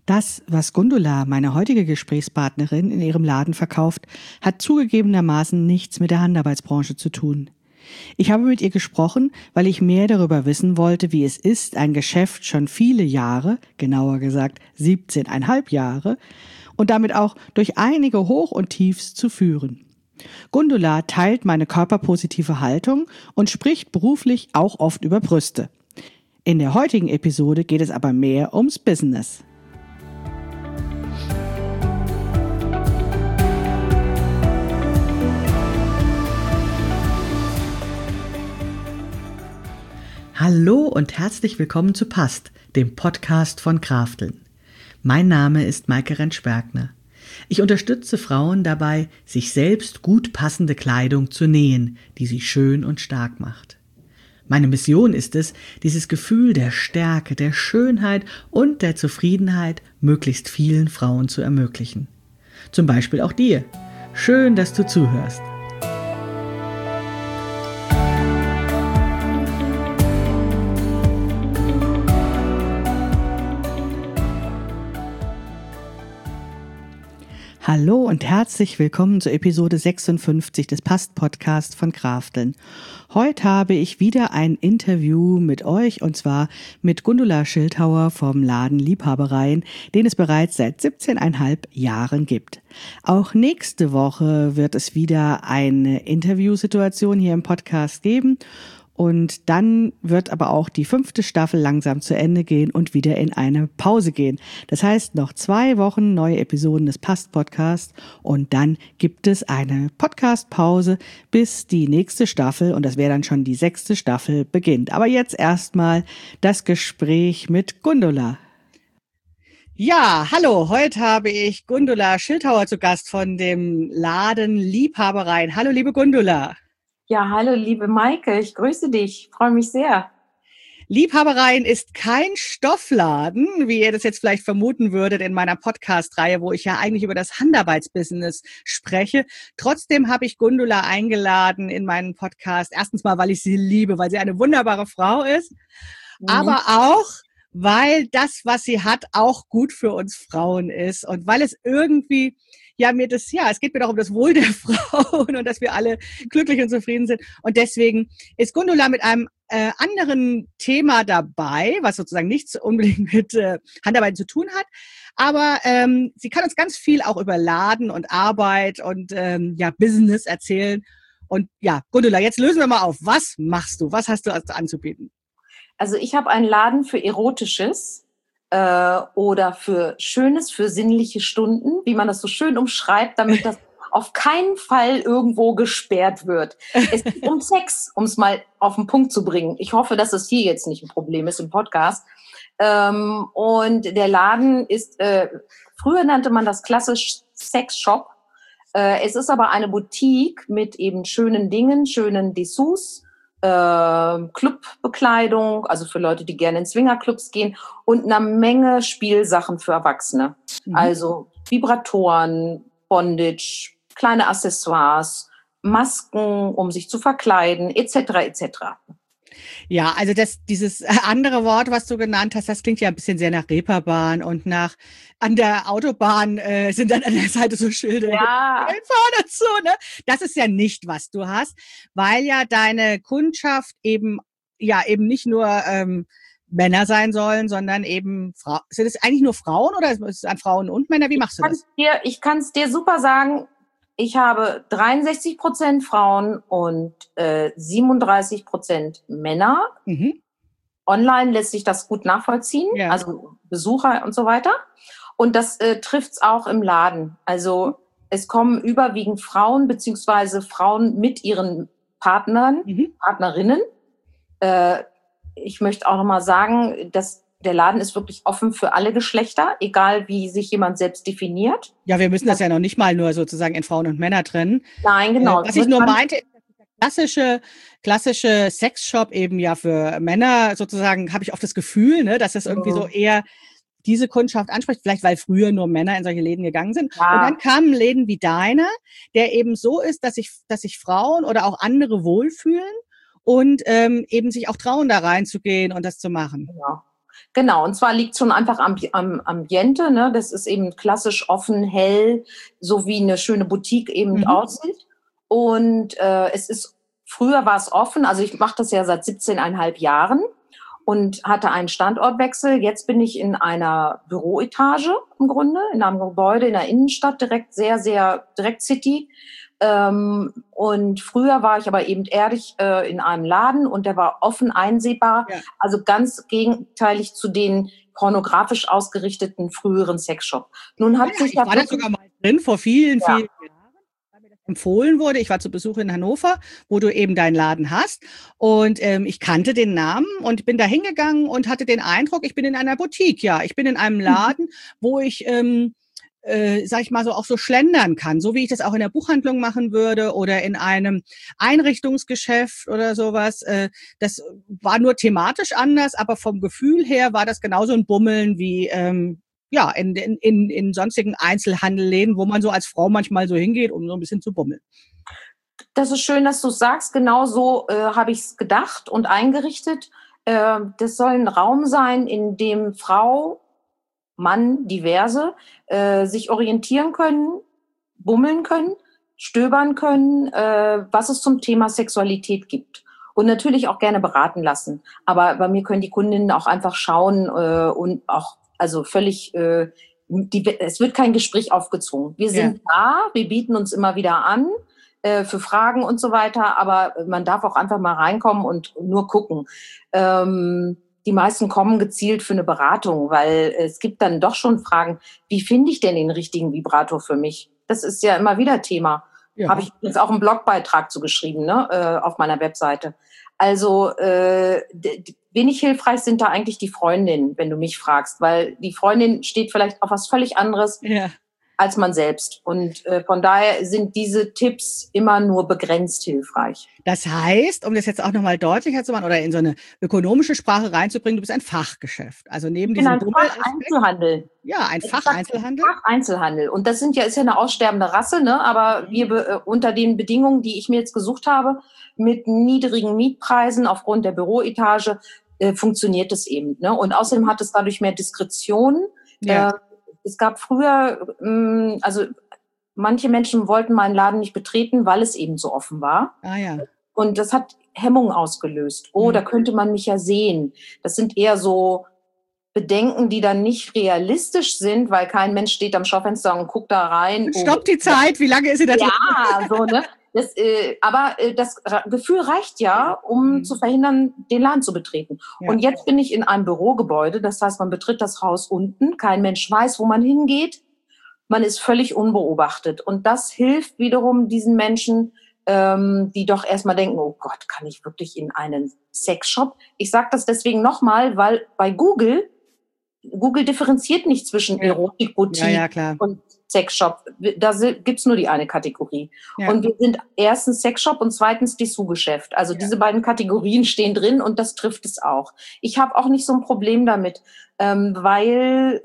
Das, was Gundula, meine heutige Gesprächspartnerin, in ihrem Laden verkauft, hat zugegebenermaßen nichts mit der Handarbeitsbranche zu tun. Ich habe mit ihr gesprochen, weil ich mehr darüber wissen wollte, wie es ist, ein Geschäft schon viele Jahre, genauer gesagt 17,5 Jahre, und damit auch durch einige Hoch- und Tiefs zu führen. Gundula teilt meine körperpositive Haltung und spricht beruflich auch oft über Brüste. In der heutigen Episode geht es aber mehr ums Business. Hallo und herzlich willkommen zu Passt, dem Podcast von Krafteln. Mein Name ist Maike Rentsch-Bergner. Ich unterstütze Frauen dabei, sich selbst gut passende Kleidung zu nähen, die sie schön und stark macht. Meine Mission ist es, dieses Gefühl der Stärke, der Schönheit und der Zufriedenheit möglichst vielen Frauen zu ermöglichen. Zum Beispiel auch dir. Schön, dass du zuhörst. Hallo und herzlich willkommen zur Episode 56 des Passt-Podcast von Krafteln. Heute habe ich wieder ein Interview mit euch und zwar mit Gundula Schildhauer vom Laden Liebhabereien, den es bereits seit 17,5 Jahren gibt. Auch nächste Woche wird es wieder eine Interviewsituation hier im Podcast geben. Und dann wird aber auch die 5. Staffel langsam zu Ende gehen und wieder in eine Pause gehen. Das heißt, noch 2 Wochen neue Episoden des Passt-Podcasts und dann gibt es eine Podcast-Pause, bis die nächste Staffel, und das wäre dann schon die 6. Staffel, beginnt. Aber jetzt erstmal das Gespräch mit Gundula. Ja, hallo, heute habe ich Gundula Schildhauer zu Gast von dem Laden Liebhabereien. Hallo, liebe Gundula. Ja, hallo, liebe Maike, ich grüße dich, freue mich sehr. Liebhabereien ist kein Stoffladen, wie ihr das jetzt vielleicht vermuten würdet in meiner Podcast-Reihe, wo ich ja eigentlich über das Handarbeitsbusiness spreche. Trotzdem habe ich Gundula eingeladen in meinen Podcast. Erstens mal, weil ich sie liebe, weil sie eine wunderbare Frau ist, aber auch, weil das, was sie hat, auch gut für uns Frauen ist und weil es irgendwie es geht mir doch um das Wohl der Frauen und dass wir alle glücklich und zufrieden sind. Und deswegen ist Gundula mit einem anderen Thema dabei, was sozusagen nichts unbedingt mit Handarbeit zu tun hat. Aber sie kann uns ganz viel auch über Laden und Arbeit und Business erzählen. Und ja, Gundula, jetzt lösen wir mal auf. Was machst du? Was hast du anzubieten? Also ich habe einen Laden für Erotisches oder für Schönes, für sinnliche Stunden, wie man das so schön umschreibt, damit das auf keinen Fall irgendwo gesperrt wird. Es geht um Sex, um es mal auf den Punkt zu bringen. Ich hoffe, dass es hier jetzt nicht ein Problem ist im Podcast. Und der Laden ist, früher nannte man das klassisch Sexshop. Es ist aber eine Boutique mit eben schönen Dingen, schönen Dessous, Clubbekleidung, also für Leute, die gerne in Swingerclubs gehen und einer Menge Spielsachen für Erwachsene. Also Vibratoren, Bondage, kleine Accessoires, Masken, um sich zu verkleiden, etc. etc. Ja, also dieses andere Wort, was du genannt hast, das klingt ja ein bisschen sehr nach Reeperbahn und nach an der Autobahn sind dann an der Seite so Schilder. Ja. Und so, ne? Das ist ja nicht, was du hast, weil ja deine Kundschaft eben nicht nur Männer sein sollen, sondern eben Frauen. Sind es eigentlich nur Frauen oder ist es an Frauen und Männer? Wie machst du das? Ich kann es dir super sagen. Ich habe 63% Frauen und 37% Männer. Online lässt sich das gut nachvollziehen, also Besucher und so weiter. Und das trifft's auch im Laden. Also es kommen überwiegend Frauen beziehungsweise Frauen mit ihren Partnern, Partnerinnen. Ich möchte auch nochmal sagen, dass der Laden ist wirklich offen für alle Geschlechter, egal wie sich jemand selbst definiert. Ja, wir müssen das ja noch nicht mal nur sozusagen in Frauen und Männer trennen. Nein, genau. Was ich nur meinte, klassische Sexshop eben ja für Männer sozusagen, habe ich oft das Gefühl, ne, dass das irgendwie so eher diese Kundschaft anspricht, vielleicht weil früher nur Männer in solche Läden gegangen sind. Ja. Und dann kamen Läden wie deiner, der eben so ist, dass sich Frauen oder auch andere wohlfühlen und eben sich auch trauen, da reinzugehen und das zu machen. Genau. Genau, und zwar liegt schon einfach am Ambiente, ne? Das ist eben klassisch offen, hell, so wie eine schöne Boutique eben aussieht. Und früher war es offen, also ich mache das ja seit 17,5 Jahren und hatte einen Standortwechsel. Jetzt bin ich in einer Büroetage im Grunde, in einem Gebäude in der Innenstadt, direkt sehr, sehr direkt City. Und früher war ich aber eben ehrlich in einem Laden und der war offen einsehbar, also ganz gegenteilig zu den pornografisch ausgerichteten früheren Sexshop. Nun hat sich ich war da sogar mal drin vor vielen Jahren, weil mir das empfohlen wurde. Ich war zu Besuch in Hannover, wo du eben deinen Laden hast und ich kannte den Namen und bin da hingegangen und hatte den Eindruck, ich bin in einer Boutique, ich bin in einem Laden, wo ich sag ich mal so, auch so schlendern kann, so wie ich das auch in der Buchhandlung machen würde oder in einem Einrichtungsgeschäft oder sowas. Das war nur thematisch anders, aber vom Gefühl her war das genauso ein Bummeln wie in sonstigen Einzelhandelläden, wo man so als Frau manchmal so hingeht, um so ein bisschen zu bummeln. Das ist schön, dass du es sagst. Genau so habe ich es gedacht und eingerichtet. Das soll ein Raum sein, in dem Frau, Mann, diverse, sich orientieren können, bummeln können, stöbern können, was es zum Thema Sexualität gibt. Und natürlich auch gerne beraten lassen. Aber bei mir können die Kundinnen auch einfach schauen und auch, also völlig, es wird kein Gespräch aufgezwungen. Wir sind da, wir bieten uns immer wieder an für Fragen und so weiter, aber man darf auch einfach mal reinkommen und nur gucken. Die meisten kommen gezielt für eine Beratung, weil es gibt dann doch schon Fragen, wie finde ich denn den richtigen Vibrator für mich? Das ist ja immer wieder Thema. Ja. Habe ich jetzt auch einen Blogbeitrag zu geschrieben, ne, auf meiner Webseite. Also wenig hilfreich sind da eigentlich die Freundinnen, wenn du mich fragst, weil die Freundin steht vielleicht auf was völlig anderes als man selbst. Und von daher sind diese Tipps immer nur begrenzt hilfreich. Das heißt, um das jetzt auch nochmal deutlicher zu machen oder in so eine ökonomische Sprache reinzubringen, du bist ein Fachgeschäft. Also neben diesem Facheinzelhandel. Ja, ein Facheinzelhandel. Facheinzelhandel. Und das ist ja eine aussterbende Rasse, ne? Aber wir unter den Bedingungen, die ich mir jetzt gesucht habe, mit niedrigen Mietpreisen aufgrund der Büroetage, funktioniert es eben. Ne? Und außerdem hat es dadurch mehr Diskretion. Ja. Es gab früher, also manche Menschen wollten meinen Laden nicht betreten, weil es eben so offen war. Ah ja. Und das hat Hemmung ausgelöst. Oh, da könnte man mich ja sehen. Das sind eher so Bedenken, die dann nicht realistisch sind, weil kein Mensch steht am Schaufenster und guckt da rein. Stopp die Zeit, wie lange ist sie da drin? Ja, so, ne? Aber das Gefühl reicht ja, um zu verhindern, den Laden zu betreten. Ja. Und jetzt bin ich in einem Bürogebäude, das heißt, man betritt das Haus unten, kein Mensch weiß, wo man hingeht, man ist völlig unbeobachtet. Und das hilft wiederum diesen Menschen, die doch erstmal denken, oh Gott, kann ich wirklich in einen Sexshop? Ich sage das deswegen nochmal, weil bei Google differenziert nicht zwischen Erotik, Boutique und Sexshop. Da gibt's nur die eine Kategorie. Ja. Und wir sind erstens Sexshop und zweitens Dessous-Geschäft. Also diese beiden Kategorien stehen drin und das trifft es auch. Ich habe auch nicht so ein Problem damit, weil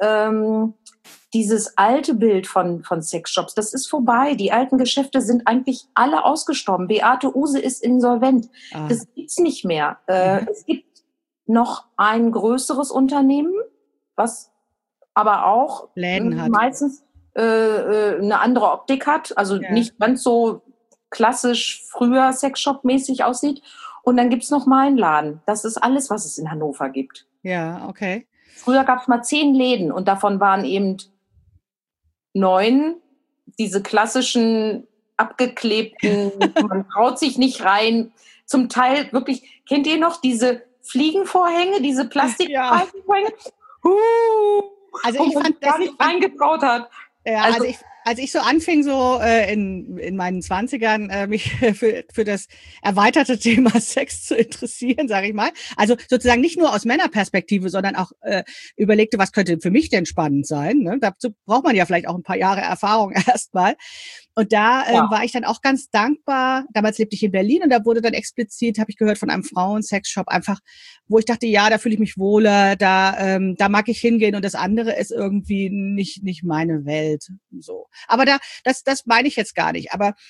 dieses alte Bild von Sexshops, das ist vorbei. Die alten Geschäfte sind eigentlich alle ausgestorben. Beate Uhse ist insolvent. Das gibt's nicht mehr. Es gibt noch ein größeres Unternehmen, was aber auch Läden hat. Meistens eine andere Optik hat, also nicht ganz so klassisch früher Sexshop-mäßig aussieht. Und dann gibt's noch meinen Laden. Das ist alles, was es in Hannover gibt. Ja, okay. Früher gab's mal 10 Läden und davon waren eben 9 diese klassischen abgeklebten, man traut sich nicht rein. Zum Teil wirklich, kennt ihr noch diese Fliegenvorhänge, diese Plastikvorhänge? Also ich fand, dass nicht reingetraut hat. Ja, also als ich so anfing, so in meinen 20ern, mich für das erweiterte Thema Sex zu interessieren, sage ich mal. Also sozusagen nicht nur aus Männerperspektive, sondern auch überlegte, was könnte für mich denn spannend sein. Ne? Dazu braucht man ja vielleicht auch ein paar Jahre Erfahrung erstmal. Und da war ich dann auch ganz dankbar. Damals lebte ich in Berlin und da wurde dann explizit, habe ich gehört, von einem Frauen-Sexshop einfach, wo ich dachte, ja, da fühle ich mich wohler, da mag ich hingehen und das andere ist irgendwie nicht meine Welt. So. Aber das meine ich jetzt gar nicht. Aber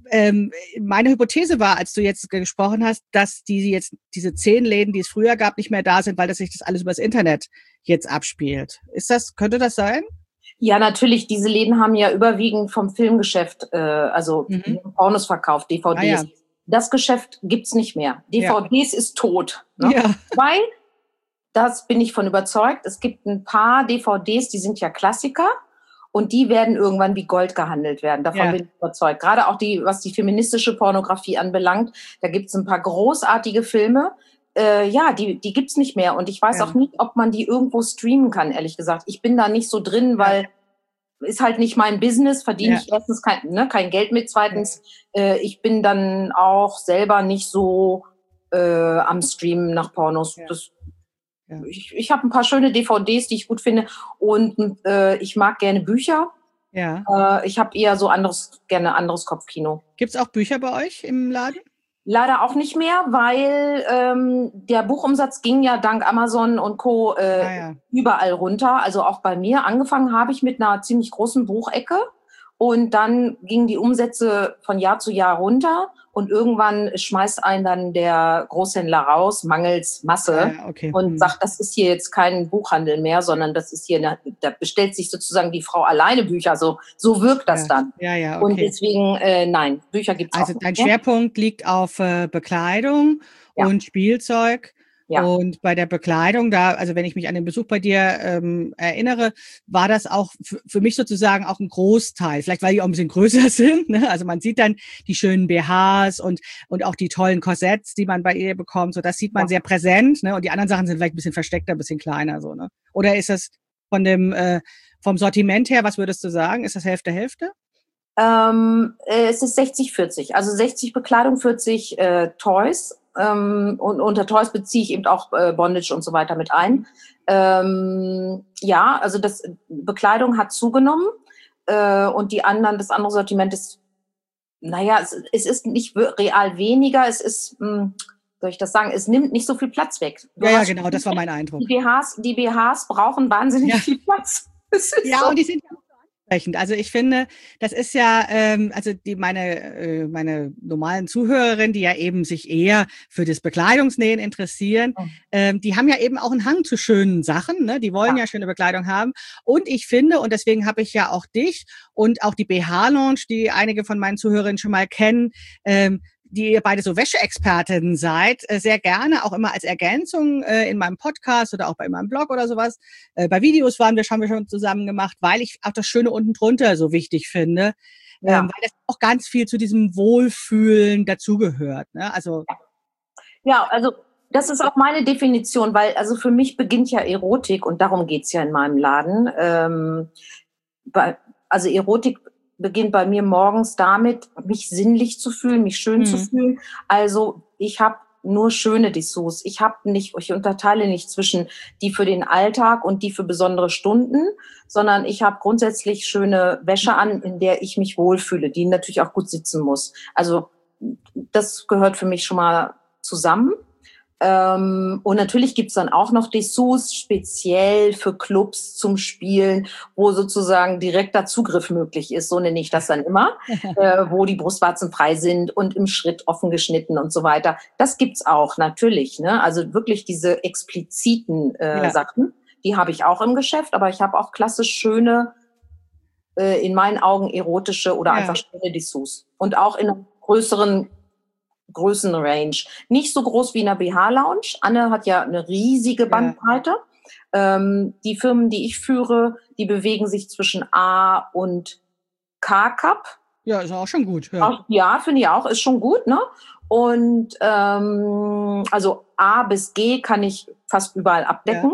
Meine Hypothese war, als du jetzt gesprochen hast, dass diese 10 Läden, die es früher gab, nicht mehr da sind, weil sich das alles übers Internet jetzt abspielt. Könnte das sein? Ja, natürlich. Diese Läden haben ja überwiegend vom Filmgeschäft, Pornos verkauft, DVDs. Ah, ja. Das Geschäft gibt's nicht mehr. DVDs ist tot. Ne? Ja. Weil, das bin ich von überzeugt, es gibt ein paar DVDs, die sind ja Klassiker und die werden irgendwann wie Gold gehandelt werden. Davon bin ich überzeugt. Gerade auch was die feministische Pornografie anbelangt, da gibt's ein paar großartige Filme. Die gibt's nicht mehr. Und ich weiß auch nicht, ob man die irgendwo streamen kann, ehrlich gesagt. Ich bin da nicht so drin, weil ist halt nicht mein Business, verdiene ich erstens kein Geld mit. Zweitens, ich bin dann auch selber nicht so am Streamen nach Pornos. Ja. Ich habe ein paar schöne DVDs, die ich gut finde. Und ich mag gerne Bücher. Ja. Ich habe eher so gerne anderes Kopfkino. Gibt's auch Bücher bei euch im Laden? Leider auch nicht mehr, weil der Buchumsatz ging ja dank Amazon und Co. Überall runter. Also auch bei mir. Angefangen habe ich mit einer ziemlich großen Buchecke und dann gingen die Umsätze von Jahr zu Jahr runter und irgendwann schmeißt einen dann der Großhändler raus, mangels Masse und sagt, das ist hier jetzt kein Buchhandel mehr, sondern das ist hier, da bestellt sich sozusagen die Frau alleine Bücher. So wirkt das dann. Okay. Und deswegen, nein, Bücher gibt's auch nicht. Also dein Schwerpunkt liegt auf Bekleidung und Spielzeug. Ja. Und bei der Bekleidung, also wenn ich mich an den Besuch bei dir erinnere, war das auch für mich sozusagen auch ein Großteil. Vielleicht, weil die auch ein bisschen größer sind. Ne? Also man sieht dann die schönen BHs und auch die tollen Korsetts, die man bei ihr bekommt. So, das sieht man sehr präsent. Ne? Und die anderen Sachen sind vielleicht ein bisschen versteckter, ein bisschen kleiner. So, ne? Oder ist das vom Sortiment her, was würdest du sagen? Ist das Hälfte? Es ist 60-40. Also 60 Bekleidung, 40 Toys. Und unter Toys beziehe ich eben auch Bondage und so weiter mit ein. Also Bekleidung hat zugenommen und das andere Sortiment ist, es ist nicht real weniger, es ist, soll ich das sagen, es nimmt nicht so viel Platz weg. Ja, genau, das war mein Eindruck. Die BHs brauchen wahnsinnig viel Platz. Und die sind ja auch ansprechend. Also ich finde, das ist ja, meine normalen Zuhörerinnen, die ja eben sich eher für das Bekleidungsnähen interessieren, die haben ja eben auch einen Hang zu schönen Sachen, ne? Die wollen ja schöne Bekleidung haben. Und ich finde, und deswegen habe ich ja auch dich und auch die BH-Lounge, die einige von meinen Zuhörerinnen schon mal kennen, die ihr beide so Wäscheexpertinnen seid, sehr gerne, auch immer als Ergänzung in meinem Podcast oder auch bei meinem Blog oder sowas. Bei Videos haben wir schon zusammen gemacht, weil ich auch das Schöne unten drunter so wichtig finde, weil das auch ganz viel zu diesem Wohlfühlen dazugehört. Ne? Also das ist auch meine Definition, weil also für mich beginnt ja Erotik und darum geht's ja in meinem Laden. Also Erotik beginnt bei mir morgens damit, mich sinnlich zu fühlen, mich schön zu fühlen. Also ich habe nur schöne Dessous. Ich unterteile nicht zwischen die für den Alltag und die für besondere Stunden, sondern ich habe grundsätzlich schöne Wäsche an, in der ich mich wohlfühle, die natürlich auch gut sitzen muss. Also das gehört für mich schon mal zusammen. Und natürlich gibt's dann auch noch Dessous speziell für Clubs zum Spielen, wo sozusagen direkter Zugriff möglich ist, so nenne ich das dann immer, wo die Brustwarzen frei sind und im Schritt offen geschnitten und so weiter. Das gibt's auch natürlich, ne? Also wirklich diese expliziten Sachen, die habe ich auch im Geschäft, aber ich habe auch klassisch schöne, in meinen Augen erotische oder einfach schöne Dessous. Und auch in einer größeren Größenrange. Nicht so groß wie in der BH-Lounge. Anne hat ja eine riesige Bandbreite. Die Firmen, die ich führe, die bewegen sich zwischen A und K-Cup. Ja, ist auch schon gut. Ja, finde ich auch. Ist schon gut, ne? Und also A bis G kann ich fast überall abdecken.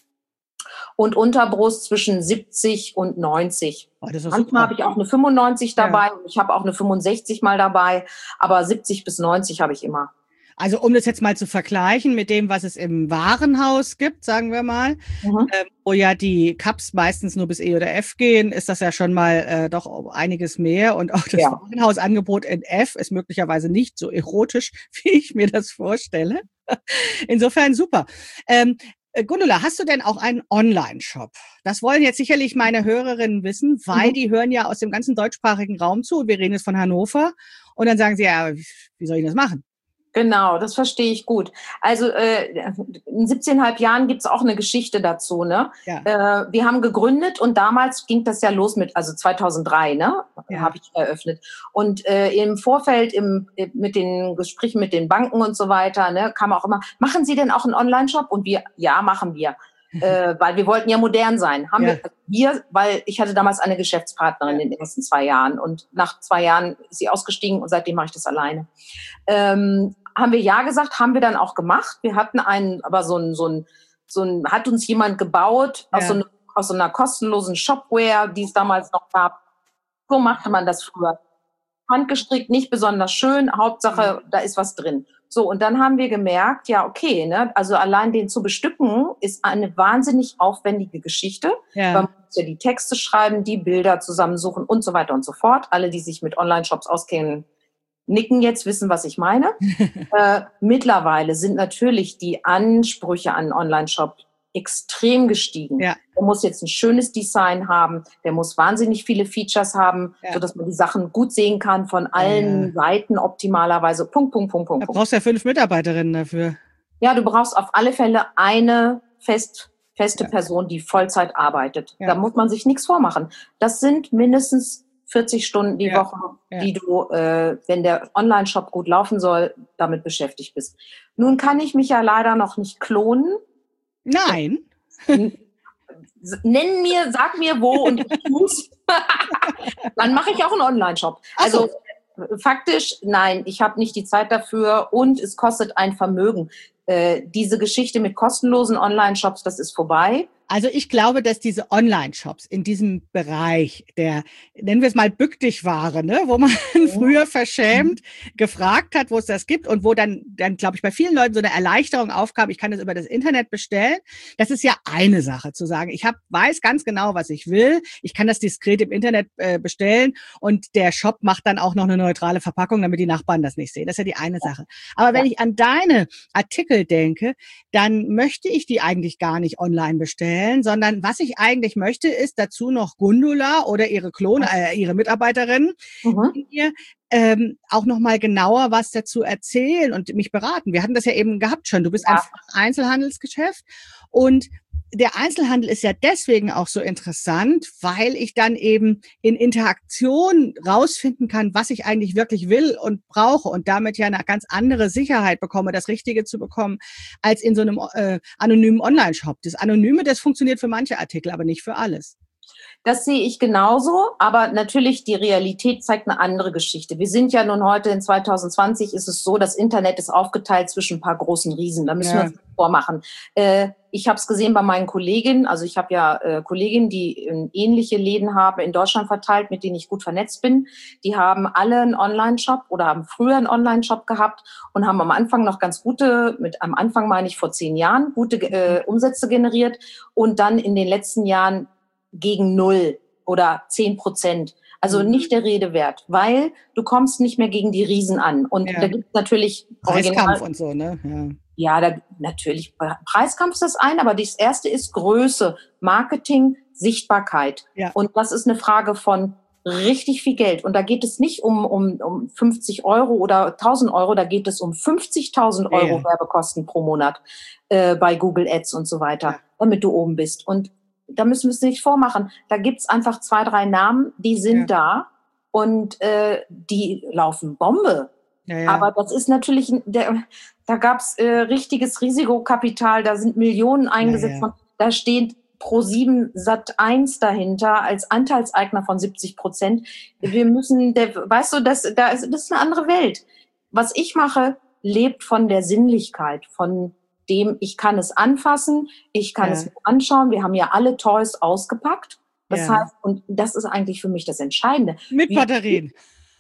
Und Unterbrust zwischen 70 und 90. Manchmal habe ich auch eine 95 dabei und ich habe auch eine 65 mal dabei, aber 70 bis 90 habe ich immer. Also um das jetzt mal zu vergleichen mit dem, was es im Warenhaus gibt, sagen wir mal, wo ja die Cups meistens nur bis E oder F gehen, ist das ja schon mal doch einiges mehr. Und auch das Warenhausangebot in F ist möglicherweise nicht so erotisch, wie ich mir das vorstelle. Insofern super. Gundula, hast du denn auch einen Online-Shop? Das wollen jetzt sicherlich meine Hörerinnen wissen, weil die hören ja aus dem ganzen deutschsprachigen Raum zu. Wir reden jetzt von Hannover. und dann sagen sie, ja, wie soll ich das machen? Genau, das verstehe ich gut. Also in 17,5 Jahren gibt's auch eine Geschichte dazu. Ne? Ja. Wir haben gegründet und damals ging das ja los mit, also 2003, ne, habe ich eröffnet. Und im Vorfeld mit den Gesprächen mit den Banken und so weiter, ne, kam auch immer, machen Sie denn auch einen Online-Shop? Und wir, ja, machen wir. Weil wir wollten ja modern sein. Weil ich hatte damals eine Geschäftspartnerin in den ersten 2 Jahren und nach 2 Jahren ist sie ausgestiegen und seitdem mache ich das alleine. Haben wir ja gesagt, haben wir dann auch gemacht. Wir hatten aber hat uns jemand gebaut aus so einer kostenlosen Shopware, die es damals noch gab. So machte man das früher. Handgestrickt, nicht besonders schön, Hauptsache, da ist was drin. So, und dann haben wir gemerkt, ja, okay, ne, also allein den zu bestücken ist eine wahnsinnig aufwendige Geschichte. Ja. Man muss ja die Texte schreiben, die Bilder zusammensuchen und so weiter und so fort. Alle, die sich mit Online-Shops auskennen, nicken jetzt, wissen, was ich meine. Mittlerweile sind natürlich die Ansprüche an einen Online-Shop extrem gestiegen. Ja. Der muss jetzt ein schönes Design haben, der muss wahnsinnig viele Features haben, sodass man die Sachen gut sehen kann von allen Seiten optimalerweise. Punkt. Da brauchst du ja 5 Mitarbeiterinnen dafür. Ja, du brauchst auf alle Fälle eine feste Person, die Vollzeit arbeitet. Da muss man sich nichts vormachen. Das sind mindestens 40 Stunden die Woche, die du, wenn der Online-Shop gut laufen soll, damit beschäftigt bist. Nun kann ich mich ja leider noch nicht klonen. Nein. Sag mir wo und ich tu's. Dann mache ich auch einen Online-Shop. Also faktisch, nein, ich habe nicht die Zeit dafür und es kostet ein Vermögen. Diese Geschichte mit kostenlosen Online-Shops, das ist vorbei. Also ich glaube, dass diese Online-Shops in diesem Bereich der, nennen wir es mal Bück-dich-Ware, ne, wo man früher verschämt gefragt hat, wo es das gibt und wo dann glaube ich, bei vielen Leuten so eine Erleichterung aufkam, ich kann das über das Internet bestellen. Das ist ja eine Sache, zu sagen, ich weiß ganz genau, was ich will, ich kann das diskret im Internet bestellen und der Shop macht dann auch noch eine neutrale Verpackung, damit die Nachbarn das nicht sehen. Das ist ja die eine Sache. Aber wenn ich an deine Artikel denke, dann möchte ich die eigentlich gar nicht online bestellen, sondern was ich eigentlich möchte, ist dazu noch Gundula oder ihre ihre Mitarbeiterin, die mir auch nochmal genauer was dazu erzählen und mich beraten. Wir hatten das ja eben gehabt schon. Du bist ein Einzelhandelsgeschäft und der Einzelhandel ist ja deswegen auch so interessant, weil ich dann eben in Interaktion rausfinden kann, was ich eigentlich wirklich will und brauche und damit ja eine ganz andere Sicherheit bekomme, das Richtige zu bekommen, als in so einem anonymen Online-Shop. Das Anonyme, das funktioniert für manche Artikel, aber nicht für alles. Das sehe ich genauso, aber natürlich die Realität zeigt eine andere Geschichte. Wir sind ja nun heute in 2020, ist es so, das Internet ist aufgeteilt zwischen ein paar großen Riesen. Da müssen wir uns vormachen. Ich habe es gesehen bei meinen Kolleginnen. Also ich habe ja Kolleginnen, die ähnliche Läden haben in Deutschland verteilt, mit denen ich gut vernetzt bin. Die haben alle einen Online-Shop oder haben früher einen Online-Shop gehabt und haben am Anfang noch ganz am Anfang meine ich vor 10 Jahren, gute Umsätze generiert und dann in den letzten Jahren gegen 0 oder 10%. Also nicht der Rede wert, weil du kommst nicht mehr gegen die Riesen an. Und da gibt es natürlich Preiskampf und so, ne? Natürlich. Preiskampf ist das eine, aber das erste ist Größe, Marketing, Sichtbarkeit. Ja. Und das ist eine Frage von richtig viel Geld. Und da geht es nicht um 50 Euro oder 1.000 Euro, da geht es um 50.000 Euro Werbekosten pro Monat bei Google Ads und so weiter, damit du oben bist. Und da müssen wir es nicht vormachen. Da gibt's einfach 2, 3 Namen, die sind da und die laufen Bombe. Aber das ist natürlich, da gab's richtiges Risikokapital, da sind Millionen eingesetzt worden. Da steht Pro7 Sat.1 dahinter als Anteilseigner von 70%. Wir müssen, weißt du, das ist eine andere Welt. Was ich mache, lebt von der Sinnlichkeit, von dem, ich kann es anfassen, ich kann es anschauen. Wir haben ja alle Toys ausgepackt. Das heißt, und das ist eigentlich für mich das Entscheidende. Mit Batterien.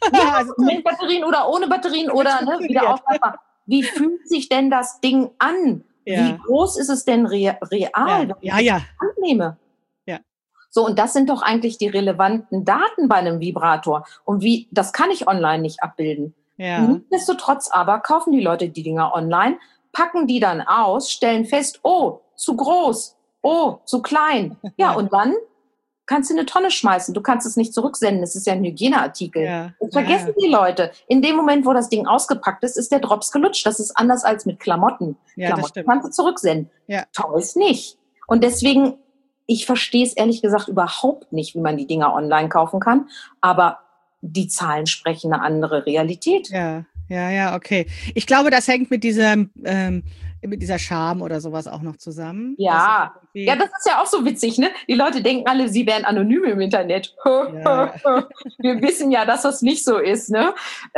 Mit Batterien oder ohne Batterien oder wieder aufpackbar. Wie fühlt sich denn das Ding an? Wie groß ist es denn real, wenn ich es annehme? So, und das sind doch eigentlich die relevanten Daten bei einem Vibrator. Und das kann ich online nicht abbilden. Nichtsdestotrotz aber kaufen die Leute die Dinger online, packen die dann aus, stellen fest, oh, zu groß, oh, zu klein. Ja, und dann kannst in eine Tonne schmeißen. Du kannst es nicht zurücksenden. Es ist ja ein Hygieneartikel. Ja. Das vergessen die Leute. In dem Moment, wo das Ding ausgepackt ist, ist der Drops gelutscht. Das ist anders als mit Klamotten. Ja, Klamotten das stimmt. kannst du zurücksenden. Ja. Toys nicht. Und deswegen, ich verstehe es ehrlich gesagt überhaupt nicht, wie man die Dinger online kaufen kann. Aber die Zahlen sprechen eine andere Realität. Ja, okay. Ich glaube, das hängt mit dieser Scham oder sowas auch noch zusammen. Ja, das ist ja auch so witzig, ne? Die Leute denken alle, sie wären anonym im Internet. Ja. Wir wissen ja, dass das nicht so ist, ne?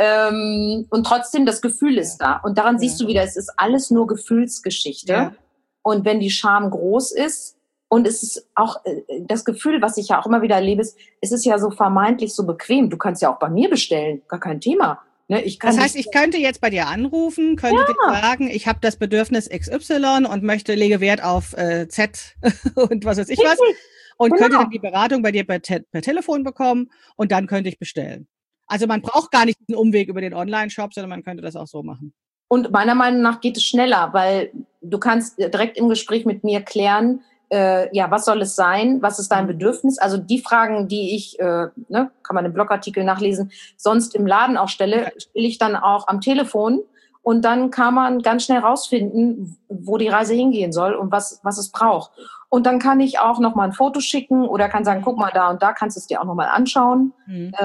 Und trotzdem, das Gefühl ist da. Und daran siehst du wieder, es ist alles nur Gefühlsgeschichte. Ja. Und wenn die Scham groß ist, und es ist auch das Gefühl, was ich ja auch immer wieder erlebe, ist, es ist ja so vermeintlich so bequem. Du kannst ja auch bei mir bestellen, gar kein Thema. Ne? Ich könnte jetzt bei dir anrufen, könnte dir sagen, ich habe das Bedürfnis XY und lege Wert auf Z und was weiß ich was. Und könnte dann die Beratung bei dir per Telefon bekommen und dann könnte ich bestellen. Also man braucht gar nicht einen Umweg über den Online-Shop, sondern man könnte das auch so machen. Und meiner Meinung nach geht es schneller, weil du kannst direkt im Gespräch mit mir klären, was soll es sein? Was ist dein Bedürfnis? Also die Fragen, die ich, kann man im Blogartikel nachlesen, sonst im Laden auch stelle ich dann auch am Telefon. Und dann kann man ganz schnell rausfinden, wo die Reise hingehen soll und was es braucht. Und dann kann ich auch noch mal ein Foto schicken oder kann sagen, guck mal, da und da kannst du es dir auch noch mal anschauen.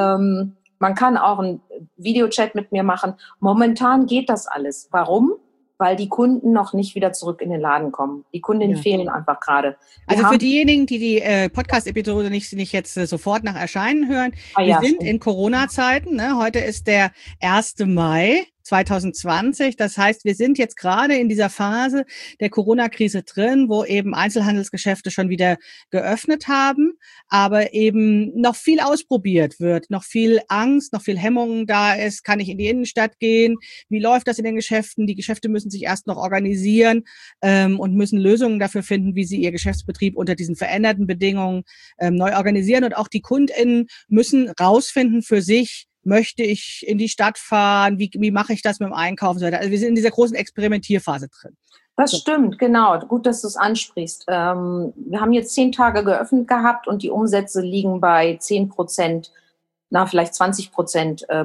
Man kann auch einen Videochat mit mir machen. Momentan geht das alles. Warum? Weil die Kunden noch nicht wieder zurück in den Laden kommen. Die Kundinnen fehlen einfach gerade. Also für diejenigen, die Podcast-Episode nicht jetzt sofort nach Erscheinen hören, wir sind in Corona-Zeiten. Ne? Heute ist der 1. Mai 2020. Das heißt, wir sind jetzt gerade in dieser Phase der Corona-Krise drin, wo eben Einzelhandelsgeschäfte schon wieder geöffnet haben, aber eben noch viel ausprobiert wird, noch viel Angst, noch viel Hemmung da ist. Kann ich in die Innenstadt gehen? Wie läuft das in den Geschäften? Die Geschäfte müssen sich erst noch organisieren und müssen Lösungen dafür finden, wie sie ihr Geschäftsbetrieb unter diesen veränderten Bedingungen neu organisieren. Und auch die KundInnen müssen rausfinden für sich, möchte ich in die Stadt fahren? Wie mache ich das mit dem Einkaufen und so weiter? Also wir sind in dieser großen Experimentierphase drin. Das stimmt, genau. Gut, dass du es ansprichst. Wir haben jetzt 10 Tage geöffnet gehabt und die Umsätze liegen bei 10%, vielleicht 20%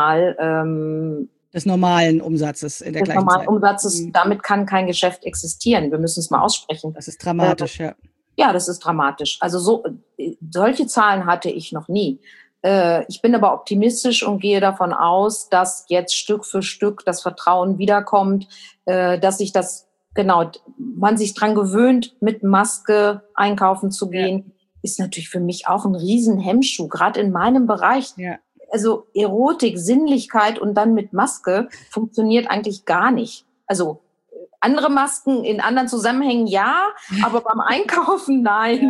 maximal. Des normalen Umsatzes in der gleichen Zeit. Des normalen Umsatzes, damit kann kein Geschäft existieren. Wir müssen es mal aussprechen. Das ist dramatisch, ja. Ja, das ist dramatisch. Also solche Zahlen hatte ich noch nie. Ich bin aber optimistisch und gehe davon aus, dass jetzt Stück für Stück das Vertrauen wiederkommt, dass man sich dran gewöhnt, mit Maske einkaufen zu gehen, ist natürlich für mich auch ein Riesenhemmschuh, gerade in meinem Bereich. Ja. Also Erotik, Sinnlichkeit und dann mit Maske funktioniert eigentlich gar nicht. Also andere Masken in anderen Zusammenhängen ja, aber beim Einkaufen nein.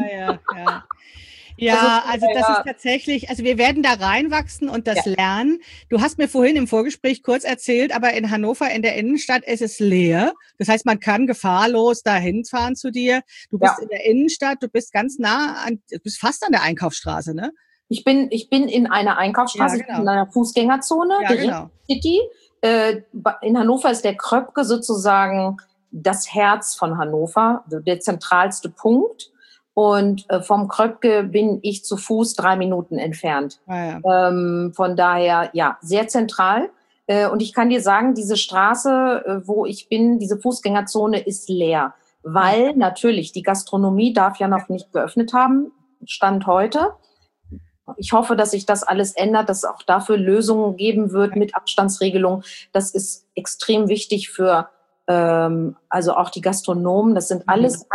Ja, also das ist tatsächlich, also wir werden da reinwachsen und das lernen. Du hast mir vorhin im Vorgespräch kurz erzählt, aber in Hannover in der Innenstadt ist es leer. Das heißt, man kann gefahrlos dahin fahren zu dir. Du bist in der Innenstadt, du bist ganz du bist fast an der Einkaufsstraße, ne? Ich bin in einer Einkaufsstraße, in einer Fußgängerzone, City. In Hannover ist der Kröpke sozusagen das Herz von Hannover, der zentralste Punkt. Und vom Kröpke bin ich zu Fuß 3 Minuten entfernt. Von daher, sehr zentral. Und ich kann dir sagen, diese Straße, wo ich bin, diese Fußgängerzone ist leer. Weil natürlich die Gastronomie darf ja noch nicht geöffnet haben, Stand heute. Ich hoffe, dass sich das alles ändert, dass es auch dafür Lösungen geben wird mit Abstandsregelungen. Das ist extrem wichtig für also auch die Gastronomen, das sind alles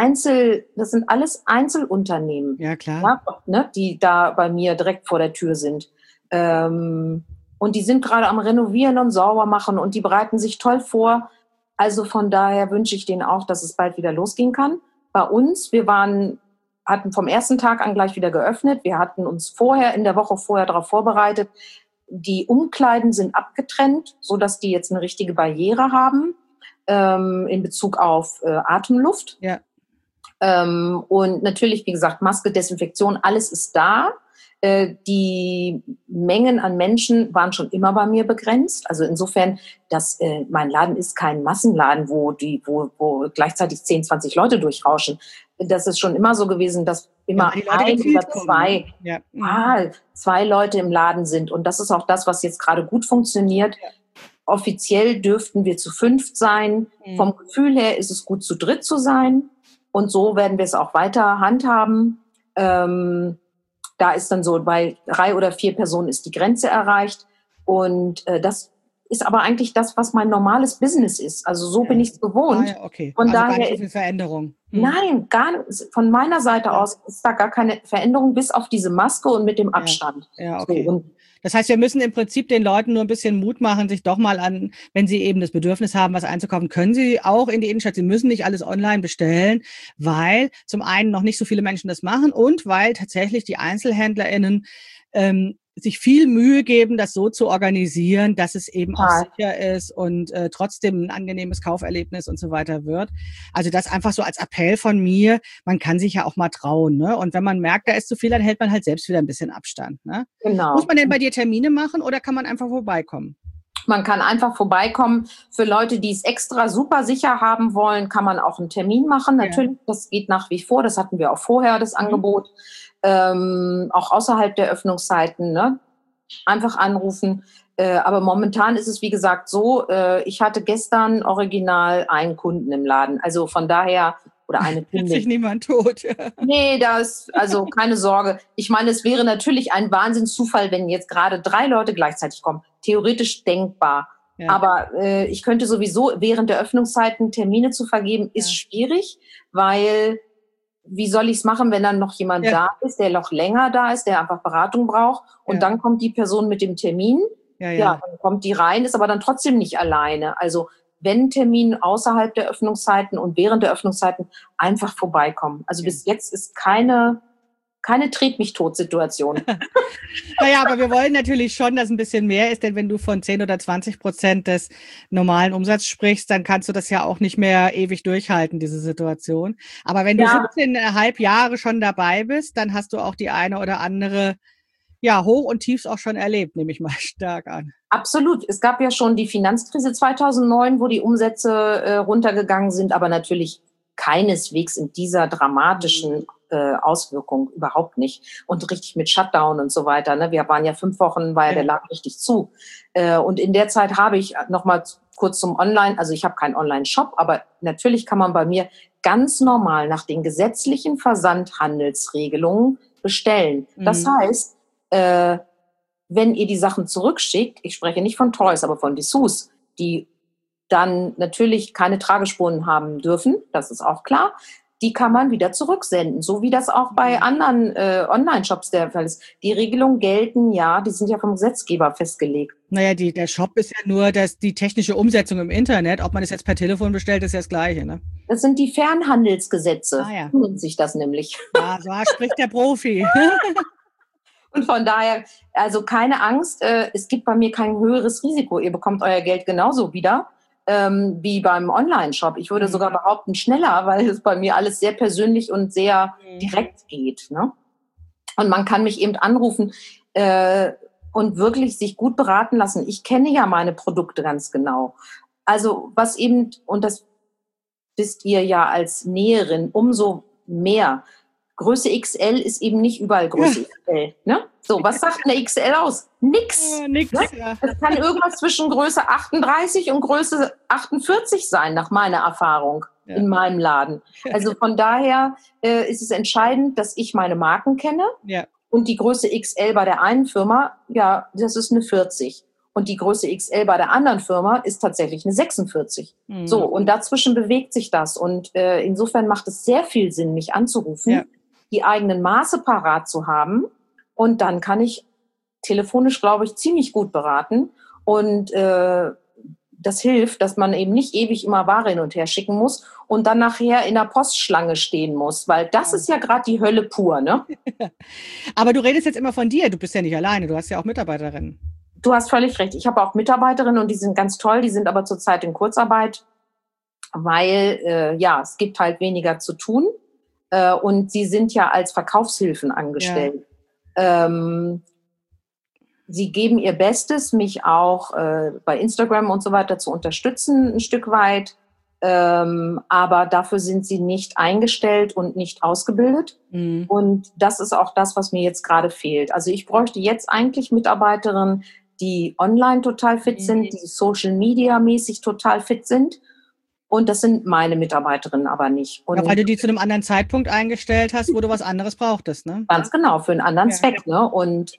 Einzelunternehmen. Ja, klar. Die da bei mir direkt vor der Tür sind. Und die sind gerade am Renovieren und sauber machen und die bereiten sich toll vor. Also von daher wünsche ich denen auch, dass es bald wieder losgehen kann. Bei uns, hatten vom ersten Tag an gleich wieder geöffnet. Wir hatten uns in der Woche vorher darauf vorbereitet. Die Umkleiden sind abgetrennt, sodass die jetzt eine richtige Barriere haben. In Bezug auf Atemluft. Ja. Und natürlich, wie gesagt, Maske, Desinfektion, alles ist da. Die Mengen an Menschen waren schon immer bei mir begrenzt. Also insofern, mein Laden ist kein Massenladen, wo gleichzeitig 10, 20 Leute durchrauschen. das ist schon immer so gewesen, dass immer ein oder zwei, zwei Leute im Laden sind. Und das ist auch das, was jetzt gerade gut funktioniert. Ja. Offiziell dürften wir zu 5 sein. Vom Gefühl her ist es gut, zu 3 zu sein. Und so werden wir es auch weiter handhaben. Da ist dann so, bei 3 oder 4 Personen ist die Grenze erreicht. Und das ist aber eigentlich das, was mein normales Business ist. Also so bin ich es gewohnt. Okay. Von also daher gar nicht so viel Veränderung. Nein, gar nicht. Von meiner Seite aus ist da gar keine Veränderung, bis auf diese Maske und mit dem Abstand. Ja, okay. So, das heißt, wir müssen im Prinzip den Leuten nur ein bisschen Mut machen, sich doch mal wenn sie eben das Bedürfnis haben, was einzukaufen, können sie auch in die Innenstadt. Sie müssen nicht alles online bestellen, weil zum einen noch nicht so viele Menschen das machen und weil tatsächlich die EinzelhändlerInnen sich viel Mühe geben, das so zu organisieren, dass es eben auch sicher ist und trotzdem ein angenehmes Kauferlebnis und so weiter wird. Also das einfach so als Appell von mir, man kann sich ja auch mal trauen, ne? Und wenn man merkt, da ist zu viel, dann hält man halt selbst wieder ein bisschen Abstand, ne? Genau. Muss man denn bei dir Termine machen oder kann man einfach vorbeikommen? Man kann einfach vorbeikommen. Für Leute, die es extra super sicher haben wollen, kann man auch einen Termin machen. Natürlich, das geht nach wie vor. Das hatten wir auch vorher, das Angebot. Auch außerhalb der Öffnungszeiten, ne? Einfach anrufen. Aber momentan ist es, wie gesagt, so, ich hatte gestern original einen Kunden im Laden. Also von daher, oder eine Kundin. Hat sich niemand tot. Nee, also keine Sorge. Ich meine, es wäre natürlich ein Wahnsinnszufall, wenn jetzt gerade 3 Leute gleichzeitig kommen. Theoretisch denkbar. Ja. Aber ich könnte sowieso während der Öffnungszeiten Termine zu vergeben, ist schwierig, weil wie soll ich es machen, wenn dann noch jemand da ist, der noch länger da ist, der einfach Beratung braucht und dann kommt die Person mit dem Termin, dann kommt die rein, ist aber dann trotzdem nicht alleine. Also wenn Termin außerhalb der Öffnungszeiten und während der Öffnungszeiten einfach vorbeikommen. Also bis jetzt ist keine Tret-mich-tot-Situation. Naja, aber wir wollen natürlich schon, dass ein bisschen mehr ist, denn wenn du von 10 oder 20% des normalen Umsatzes sprichst, dann kannst du das ja auch nicht mehr ewig durchhalten, diese Situation. Aber wenn du 17,5 Jahre schon dabei bist, dann hast du auch die eine oder andere Hoch und Tiefs auch schon erlebt, nehme ich mal stark an. Absolut. Es gab ja schon die Finanzkrise 2009, wo die Umsätze runtergegangen sind, aber natürlich keineswegs in dieser dramatischen Auswirkung, überhaupt nicht. Und richtig mit Shutdown und so weiter. Ne? Wir waren ja 5 Wochen, war ja der Laden richtig zu. Und in der Zeit habe ich nochmal kurz zum Online, also ich habe keinen Online-Shop, aber natürlich kann man bei mir ganz normal nach den gesetzlichen Versandhandelsregelungen bestellen. Das heißt, wenn ihr die Sachen zurückschickt, ich spreche nicht von Toys, aber von Dessous, die dann natürlich keine Tragespuren haben dürfen, das ist auch klar, die kann man wieder zurücksenden, so wie das auch bei anderen Online-Shops der Fall ist. Die Regelungen gelten, die sind ja vom Gesetzgeber festgelegt. Naja, der Shop ist ja nur die technische Umsetzung im Internet. Ob man es jetzt per Telefon bestellt, ist ja das Gleiche, ne? Das sind die Fernhandelsgesetze, nennt sich das nämlich. Ja, so spricht der Profi. Und von daher, also keine Angst, es gibt bei mir kein höheres Risiko. Ihr bekommt euer Geld genauso wieder wie beim Online-Shop. Ich würde sogar behaupten, schneller, weil es bei mir alles sehr persönlich und sehr direkt geht. Ne? Und man kann mich eben anrufen und wirklich sich gut beraten lassen. Ich kenne ja meine Produkte ganz genau. Also was eben, und das wisst ihr ja als Näherin, umso mehr. Größe XL ist eben nicht überall Größe XL. Ne? So, was sagt eine XL aus? Nix. Nix, ne? Das kann irgendwas zwischen Größe 38 und Größe 48 sein, nach meiner Erfahrung in meinem Laden. Also von daher ist es entscheidend, dass ich meine Marken kenne. Ja. Und die Größe XL bei der einen Firma, das ist eine 40. Und die Größe XL bei der anderen Firma ist tatsächlich eine 46. So, und dazwischen bewegt sich das. Und insofern macht es sehr viel Sinn, mich anzurufen, die eigenen Maße parat zu haben. Und dann kann ich telefonisch, glaube ich, ziemlich gut beraten. Und das hilft, dass man eben nicht ewig immer Ware hin und her schicken muss und dann nachher in der Postschlange stehen muss. Weil das ist ja gerade die Hölle pur, ne? Aber du redest jetzt immer von dir. Du bist ja nicht alleine. Du hast ja auch Mitarbeiterinnen. Du hast völlig recht. Ich habe auch Mitarbeiterinnen und die sind ganz toll. Die sind aber zurzeit in Kurzarbeit, weil es gibt halt weniger zu tun. Und sie sind ja als Verkaufshilfen angestellt. Sie geben ihr Bestes, mich auch bei Instagram und so weiter zu unterstützen, ein Stück weit. Aber dafür sind sie nicht eingestellt und nicht ausgebildet. Mhm. Und das ist auch das, was mir jetzt gerade fehlt. Also ich bräuchte jetzt eigentlich Mitarbeiterinnen, die online total fit sind, die Social Media mäßig total fit sind. Und das sind meine Mitarbeiterinnen aber nicht. Und Ja, weil du die zu einem anderen Zeitpunkt eingestellt hast, wo du was anderes brauchtest, ne? ganz genau, für einen anderen Zweck. Ne? Und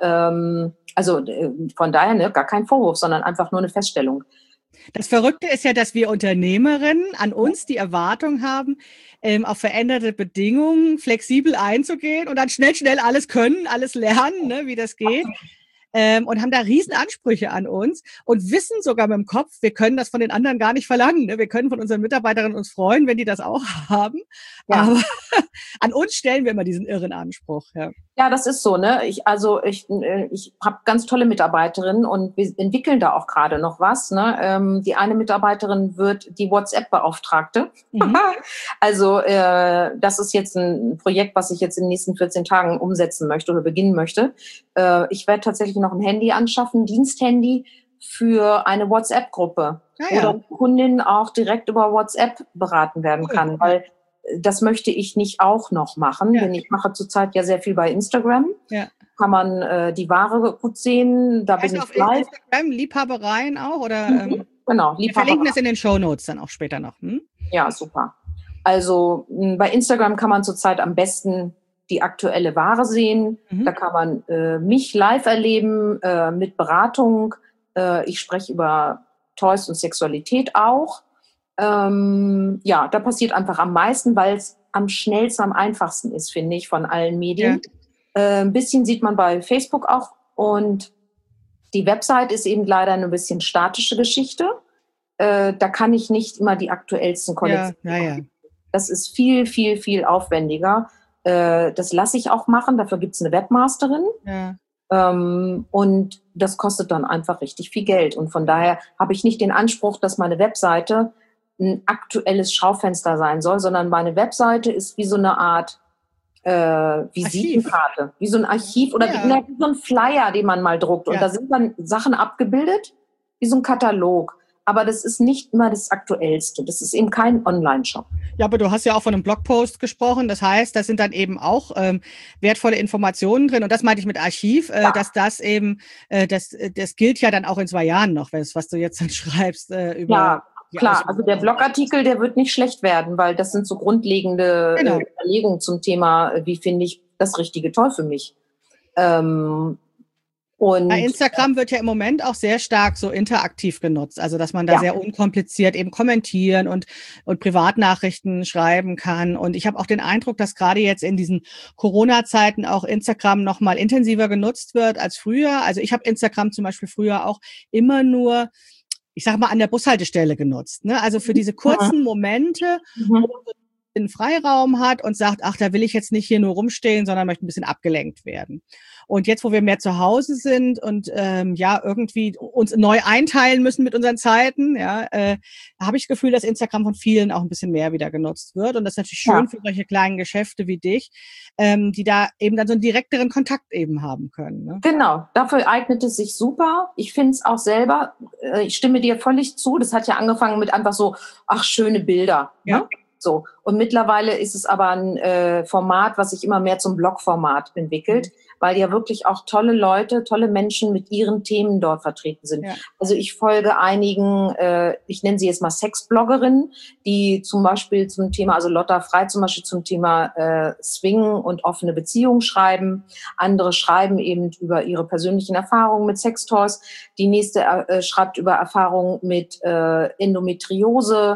von daher gar kein Vorwurf, sondern einfach nur eine Feststellung. Das Verrückte ist ja, dass wir Unternehmerinnen an uns die Erwartung haben, auf veränderte Bedingungen flexibel einzugehen und dann schnell alles können, alles lernen, ne, wie das geht. Und haben da riesen Ansprüche an uns und wissen sogar mit dem Kopf, wir können das von den anderen gar nicht verlangen. Ne? Wir können von unseren Mitarbeiterinnen uns freuen, wenn die das auch haben. Ja. Aber an uns stellen wir immer diesen irren Anspruch. Ja, das ist so. Ne? Ich habe ganz tolle Mitarbeiterinnen und wir entwickeln da auch gerade noch was. Ne? Die eine Mitarbeiterin wird die WhatsApp-Beauftragte. Mhm. Also das ist jetzt ein Projekt, was ich jetzt in den nächsten 14 Tagen umsetzen möchte oder beginnen möchte. Ich werde tatsächlich noch ein Handy anschaffen, Diensthandy für eine WhatsApp-Gruppe, wo dann die Kundin auch direkt über WhatsApp beraten werden kann, weil das möchte ich nicht auch noch machen, denn ich mache zurzeit ja sehr viel bei Instagram. Ja. Kann man die Ware gut sehen, da bin ich auf live. Instagram Liebhabereien auch? Oder, genau, wir verlinken das in den Shownotes dann auch später noch. Ja, super. Also bei Instagram kann man zurzeit am besten die aktuelle Ware sehen. Da kann man mich live erleben mit Beratung. Ich spreche über Toys und Sexualität auch. Ja, da passiert einfach am meisten, weil es am schnellsten, am einfachsten ist, finde ich, von allen Medien. Ja. Ein bisschen sieht man bei Facebook auch. Und die Website ist eben leider eine bisschen statische Geschichte. Da kann ich nicht immer die aktuellsten Kollektionen. Ja. Das ist viel, viel, viel aufwendiger. Das lasse ich auch machen. Dafür gibt es eine Webmasterin. Ja. Und das kostet dann einfach richtig viel Geld. Und von daher habe ich nicht den Anspruch, dass meine Webseite ein aktuelles Schaufenster sein soll, sondern meine Webseite ist wie so eine Art Visitenkarte, wie so ein Archiv oder wie so ein Flyer, den man mal druckt. Und da sind dann Sachen abgebildet, wie so ein Katalog. Aber das ist nicht immer das Aktuellste. Das ist eben kein Online-Shop. Ja, aber du hast ja auch von einem Blogpost gesprochen. Das heißt, da sind dann eben auch wertvolle Informationen drin. Und das meinte ich mit Archiv, dass das eben, das gilt ja dann auch in 2 Jahren noch, was du jetzt dann schreibst über... Ja. Klar, also der Blogartikel, der wird nicht schlecht werden, weil das sind so grundlegende Überlegungen zum Thema, wie finde ich das richtige Toll für mich. Und Instagram wird ja im Moment auch sehr stark so interaktiv genutzt, also dass man da sehr unkompliziert eben kommentieren und Privatnachrichten schreiben kann. Und ich habe auch den Eindruck, dass gerade jetzt in diesen Corona-Zeiten auch Instagram noch mal intensiver genutzt wird als früher. Also ich habe Instagram zum Beispiel früher auch immer nur, ich sag mal, an der Bushaltestelle genutzt, ne? Also für diese kurzen Momente, wo man einen Freiraum hat und sagt, ach, da will ich jetzt nicht hier nur rumstehen, sondern möchte ein bisschen abgelenkt werden. Und jetzt, wo wir mehr zu Hause sind und irgendwie uns neu einteilen müssen mit unseren Zeiten, habe ich das Gefühl, dass Instagram von vielen auch ein bisschen mehr wieder genutzt wird. Und das ist natürlich schön für solche kleinen Geschäfte wie dich, die da eben dann so einen direkteren Kontakt eben haben können. Ne? Genau, dafür eignet es sich super. Ich finde es auch selber, ich stimme dir völlig zu, das hat ja angefangen mit einfach so, ach, schöne Bilder. Ja. Ne? So. Und mittlerweile ist es aber ein Format, was sich immer mehr zum Blog-Format entwickelt, weil ja wirklich auch tolle Leute, tolle Menschen mit ihren Themen dort vertreten sind. Ja. Also ich folge einigen, ich nenne sie jetzt mal Sexbloggerinnen, die zum Beispiel zum Thema, also Lotta Frei zum Beispiel zum Thema Swing und offene Beziehungen schreiben. Andere schreiben eben über ihre persönlichen Erfahrungen mit Sextoys. Die nächste schreibt über Erfahrungen mit Endometriose,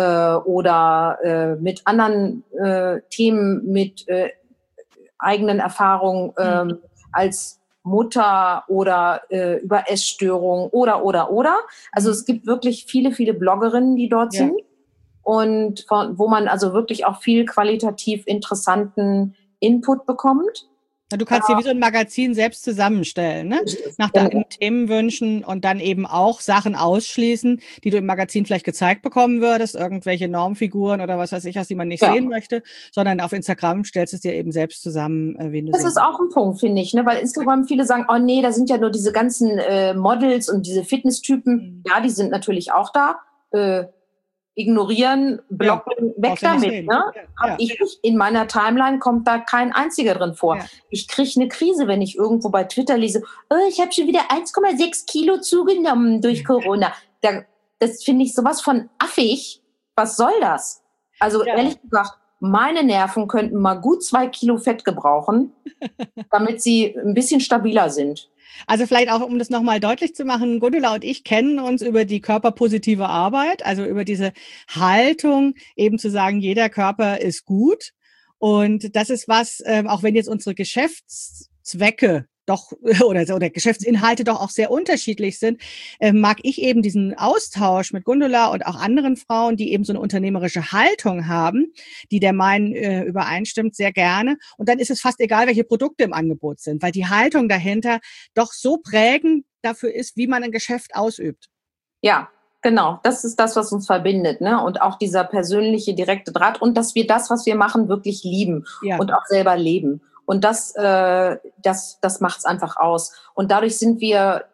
oder mit anderen Themen, mit eigenen Erfahrungen als Mutter oder über Essstörungen oder. Also es gibt wirklich viele, viele Bloggerinnen, die dort sind und wo man also wirklich auch viel qualitativ interessanten Input bekommt. Du kannst dir wie so ein Magazin selbst zusammenstellen, ne? Nach deinen Themenwünschen und dann eben auch Sachen ausschließen, die du im Magazin vielleicht gezeigt bekommen würdest, irgendwelche Normfiguren oder was weiß ich, die man nicht sehen möchte, sondern auf Instagram stellst du es dir eben selbst zusammen, wen du Das ist auch ein Punkt, finde ich, ne? Weil Instagram viele sagen, oh nee, da sind ja nur diese ganzen Models und diese Fitnesstypen. Ja, die sind natürlich auch da. ignorieren, blocken, weg damit. Ne? Hab ich nicht. In meiner Timeline kommt da kein einziger drin vor. Ja. Ich kriege eine Krise, wenn ich irgendwo bei Twitter lese, oh, ich habe schon wieder 1,6 Kilo zugenommen durch Corona. Das finde ich sowas von affig. Was soll das? Also ehrlich gesagt, meine Nerven könnten mal gut 2 Kilo Fett gebrauchen, damit sie ein bisschen stabiler sind. Also vielleicht auch, um das nochmal deutlich zu machen, Gundula und ich kennen uns über die körperpositive Arbeit, also über diese Haltung, eben zu sagen, jeder Körper ist gut. Und das ist was, auch wenn jetzt unsere Geschäftszwecke doch oder Geschäftsinhalte doch auch sehr unterschiedlich sind, mag ich eben diesen Austausch mit Gundula und auch anderen Frauen, die eben so eine unternehmerische Haltung haben, die der meinen übereinstimmt, sehr gerne. Und dann ist es fast egal, welche Produkte im Angebot sind, weil die Haltung dahinter doch so prägend dafür ist, wie man ein Geschäft ausübt. Ja, genau. Das ist das, was uns verbindet, ne? Und auch dieser persönliche, direkte Draht und dass wir das, was wir machen, wirklich lieben und auch selber leben. Und das macht's einfach aus. Und dadurch sind wir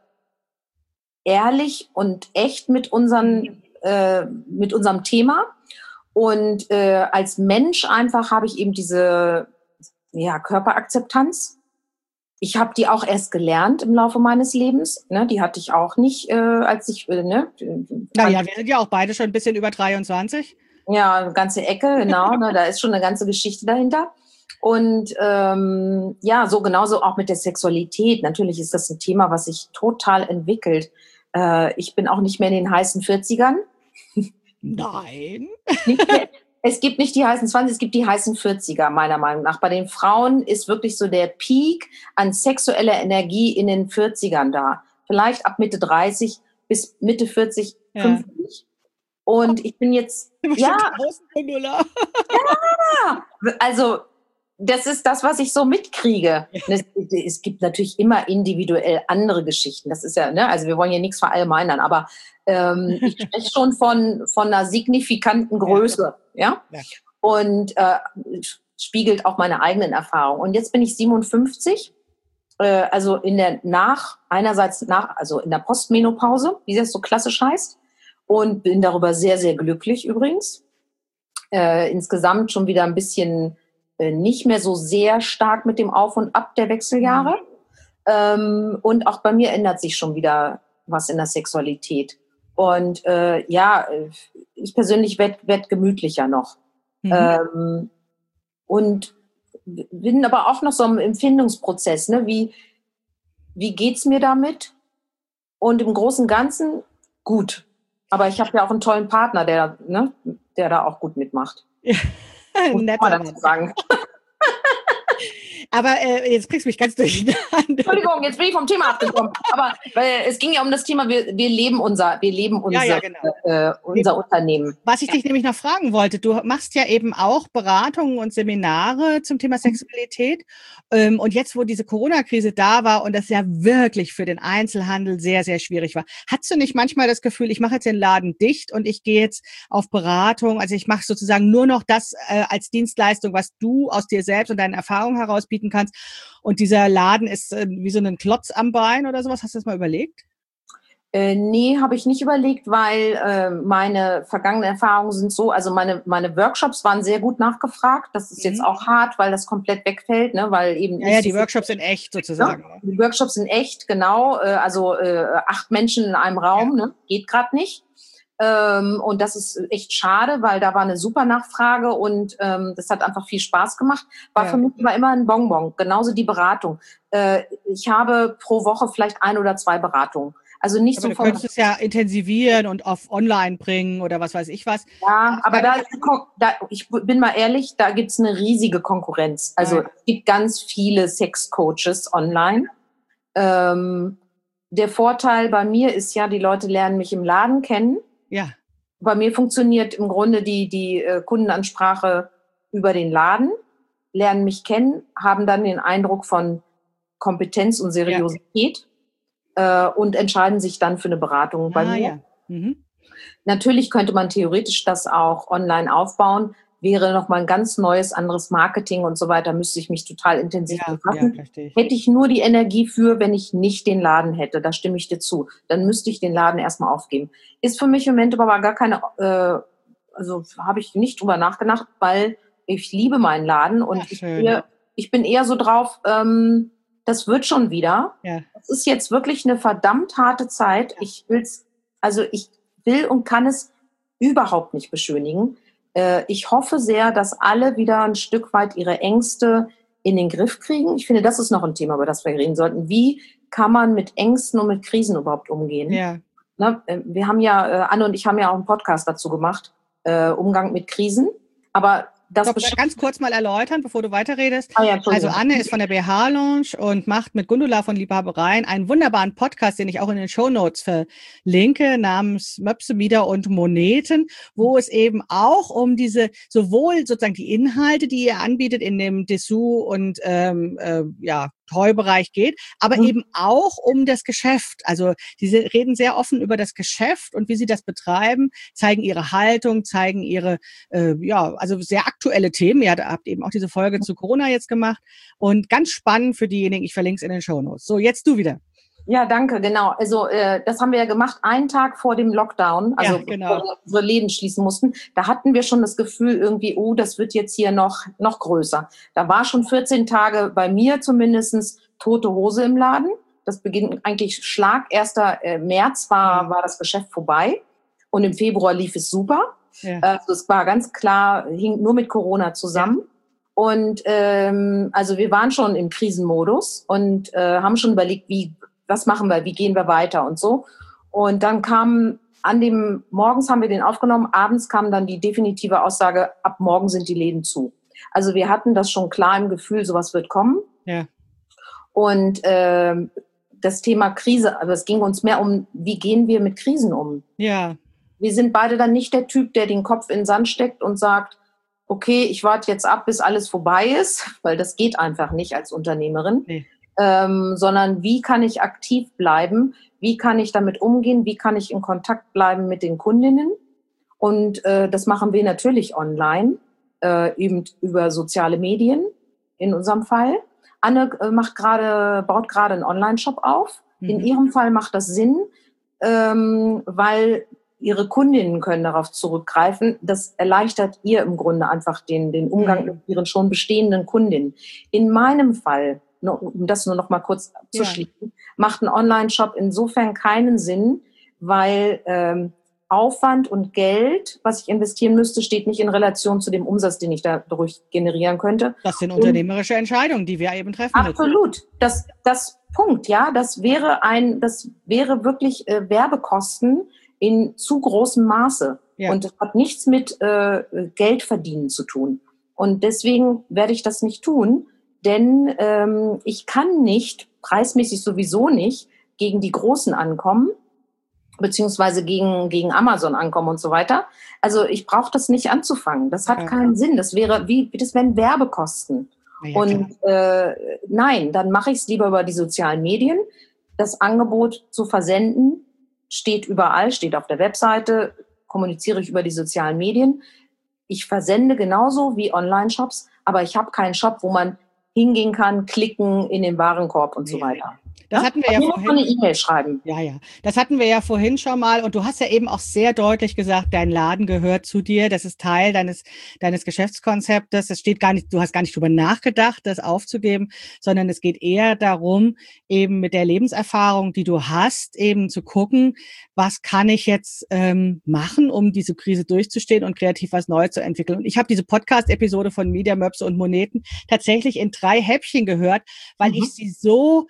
ehrlich und echt mit unserem Thema. Und als Mensch einfach habe ich eben diese Körperakzeptanz. Ich habe die auch erst gelernt im Laufe meines Lebens. Ne? Die hatte ich auch nicht, als ich... Naja, wir sind ja auch beide schon ein bisschen über 23. Ja, eine ganze Ecke, genau. Ne? Da ist schon eine ganze Geschichte dahinter. Und so genauso auch mit der Sexualität. Natürlich ist das ein Thema, was sich total entwickelt. Ich bin auch nicht mehr in den heißen 40ern. Nein. Es gibt nicht die heißen 20, es gibt die heißen 40er, meiner Meinung nach. Bei den Frauen ist wirklich so der Peak an sexueller Energie in den 40ern da. Vielleicht ab Mitte 30 bis Mitte 40, 50. Und ich bin jetzt... Also... Das ist das, was ich so mitkriege. Es gibt natürlich immer individuell andere Geschichten. Das ist ja, ne, also wir wollen hier nichts verallgemeinern, aber ich spreche schon von einer signifikanten Größe, ja. Und spiegelt auch meine eigenen Erfahrungen. Und jetzt bin ich 57, also in der Postmenopause, wie das so klassisch heißt, und bin darüber sehr, sehr glücklich übrigens. Insgesamt schon wieder ein bisschen nicht mehr so sehr stark mit dem Auf und Ab der Wechseljahre. Und auch bei mir ändert sich schon wieder was in der Sexualität. Und ich persönlich werd gemütlicher noch. Und bin aber auch noch so im Empfindungsprozess. Ne? Wie geht's mir damit? Und im Großen und Ganzen gut. Aber ich habe ja auch einen tollen Partner, der da auch gut mitmacht. Ja. Netter sagen. Aber jetzt kriegst du mich ganz durcheinander. Entschuldigung, jetzt bin ich vom Thema abgekommen. Aber es ging ja um das Thema, wir leben unser Unternehmen. Was ich dich nämlich noch fragen wollte, du machst ja eben auch Beratungen und Seminare zum Thema Sexualität. Und jetzt, wo diese Corona-Krise da war und das ja wirklich für den Einzelhandel sehr, sehr schwierig war, hast du nicht manchmal das Gefühl, ich mache jetzt den Laden dicht und ich gehe jetzt auf Beratung, also ich mache sozusagen nur noch das als Dienstleistung, was du aus dir selbst und deinen Erfahrungen heraus bieten kannst. Und dieser Laden ist wie so ein Klotz am Bein oder sowas. Hast du das mal überlegt? Nee, habe ich nicht überlegt, weil meine vergangenen Erfahrungen sind so, also meine Workshops waren sehr gut nachgefragt. Das ist jetzt auch hart, weil das komplett wegfällt, ne, weil eben... Ja, die Workshops sind echt sozusagen. Ja, die Workshops sind echt, genau. 8 Menschen in einem Raum, ne, geht gerade nicht. Und das ist echt schade, weil da war eine super Nachfrage und das hat einfach viel Spaß gemacht. War für mich aber immer ein Bonbon, genauso die Beratung. Ich habe pro Woche vielleicht 1 oder 2 Beratungen. Also nicht aber so du könntest es ja intensivieren und auf online bringen oder was weiß ich was. Ja, aber ich bin mal ehrlich, da gibt's eine riesige Konkurrenz. Also es gibt ganz viele Sex-Coaches online. Der Vorteil bei mir ist ja, die Leute lernen mich im Laden kennen. Ja. Bei mir funktioniert im Grunde die Kundenansprache über den Laden, lernen mich kennen, haben dann den Eindruck von Kompetenz und Seriosität und entscheiden sich dann für eine Beratung bei mir. Ja. Natürlich könnte man theoretisch das auch online aufbauen, wäre nochmal ein ganz neues, anderes Marketing und so weiter, müsste ich mich total intensiv befassen. Ja, hätte ich nur die Energie für, wenn ich nicht den Laden hätte, da stimme ich dir zu, dann müsste ich den Laden erstmal aufgeben. Ist für mich im Moment aber gar keine also habe ich nicht drüber nachgedacht, weil ich liebe meinen Laden und ich bin eher so drauf, das wird schon wieder. Ja. Es ist jetzt wirklich eine verdammt harte Zeit. Ich will und kann es überhaupt nicht beschönigen. Ich hoffe sehr, dass alle wieder ein Stück weit ihre Ängste in den Griff kriegen. Ich finde, das ist noch ein Thema, über das wir reden sollten. Wie kann man mit Ängsten und mit Krisen überhaupt umgehen? Ja. Ne? Wir haben ja, Anne und ich haben ja auch einen Podcast dazu gemacht, Umgang mit Krisen. Aber das ganz kurz mal erläutern, bevor du weiterredest. Ja, also Anne ist von der BH Lounge und macht mit Gundula von Liebhabereien einen wunderbaren Podcast, den ich auch in den Shownotes verlinke, namens Möpse, Mieder und Moneten, wo es eben auch um diese, sowohl sozusagen die Inhalte, die ihr anbietet in dem Dessous und Toy-Bereich geht, aber eben auch um das Geschäft. Also diese reden sehr offen über das Geschäft und wie sie das betreiben, zeigen ihre Haltung, zeigen ihre, also sehr aktuelle Themen. Ihr habt eben auch diese Folge zu Corona jetzt gemacht und ganz spannend für diejenigen, ich verlinke es in den Shownotes. So, jetzt du wieder. Ja, danke, genau. Also das haben wir ja gemacht, einen Tag vor dem Lockdown, also bevor wir unsere Läden schließen mussten. Da hatten wir schon das Gefühl irgendwie, das wird jetzt hier noch größer. Da war schon 14 Tage bei mir zumindest tote Hose im Laden. Das beginnt eigentlich Schlag. 1. März war das Geschäft vorbei und im Februar lief es super. Ja. Also es war ganz klar, hing nur mit Corona zusammen. Ja. Und also wir waren schon im Krisenmodus und haben schon überlegt, was machen wir, wie gehen wir weiter und so. Und dann morgens haben wir den aufgenommen, abends kam dann die definitive Aussage, ab morgen sind die Läden zu. Also wir hatten das schon klar im Gefühl, sowas wird kommen. Ja. Und das Thema Krise, aber es ging uns mehr um, wie gehen wir mit Krisen um? Ja. Wir sind beide dann nicht der Typ, der den Kopf in den Sand steckt und sagt, okay, ich warte jetzt ab, bis alles vorbei ist, weil das geht einfach nicht als Unternehmerin. Nee. Sondern wie kann ich aktiv bleiben, wie kann ich damit umgehen, wie kann ich in Kontakt bleiben mit den Kundinnen. Und das machen wir natürlich online, eben über soziale Medien in unserem Fall. Anne baut gerade einen Online-Shop auf. In ihrem Fall macht das Sinn, weil ihre Kundinnen können darauf zurückgreifen. Das erleichtert ihr im Grunde einfach den Umgang mit ihren schon bestehenden Kundinnen. In meinem Fall, um das nur noch mal kurz zu schließen, macht ein Online-Shop insofern keinen Sinn, weil Aufwand und Geld, was ich investieren müsste, steht nicht in Relation zu dem Umsatz, den ich dadurch generieren könnte. Das sind unternehmerische Entscheidungen, die wir eben treffen. Absolut. Das Punkt, ja, das wäre wirklich Werbekosten in zu großem Maße. Ja. Und das hat nichts mit Geld verdienen zu tun. Und deswegen werde ich das nicht tun, denn ich kann nicht, preismäßig sowieso nicht, gegen die Großen ankommen, beziehungsweise gegen Amazon ankommen und so weiter. Also ich brauche das nicht anzufangen. Das hat keinen Sinn. Das wären Werbekosten. Ja, und nein, dann mache ich es lieber über die sozialen Medien. Das Angebot zu versenden steht überall, steht auf der Webseite, kommuniziere ich über die sozialen Medien. Ich versende genauso wie Online-Shops, aber ich habe keinen Shop, wo man hingehen kann, klicken in den Warenkorb und so weiter. Das hatten wir ja vorhin. Eine E-Mail schreiben. Ja. Das hatten wir ja vorhin schon mal. Und du hast ja eben auch sehr deutlich gesagt, dein Laden gehört zu dir. Das ist Teil deines Geschäftskonzeptes. Du hast gar nicht drüber nachgedacht, das aufzugeben, sondern es geht eher darum, eben mit der Lebenserfahrung, die du hast, eben zu gucken, was kann ich jetzt machen, um diese Krise durchzustehen und kreativ was Neues zu entwickeln. Und ich habe diese Podcast-Episode von Mieder, Möpse und Moneten tatsächlich in 3 Häppchen gehört, weil ich sie so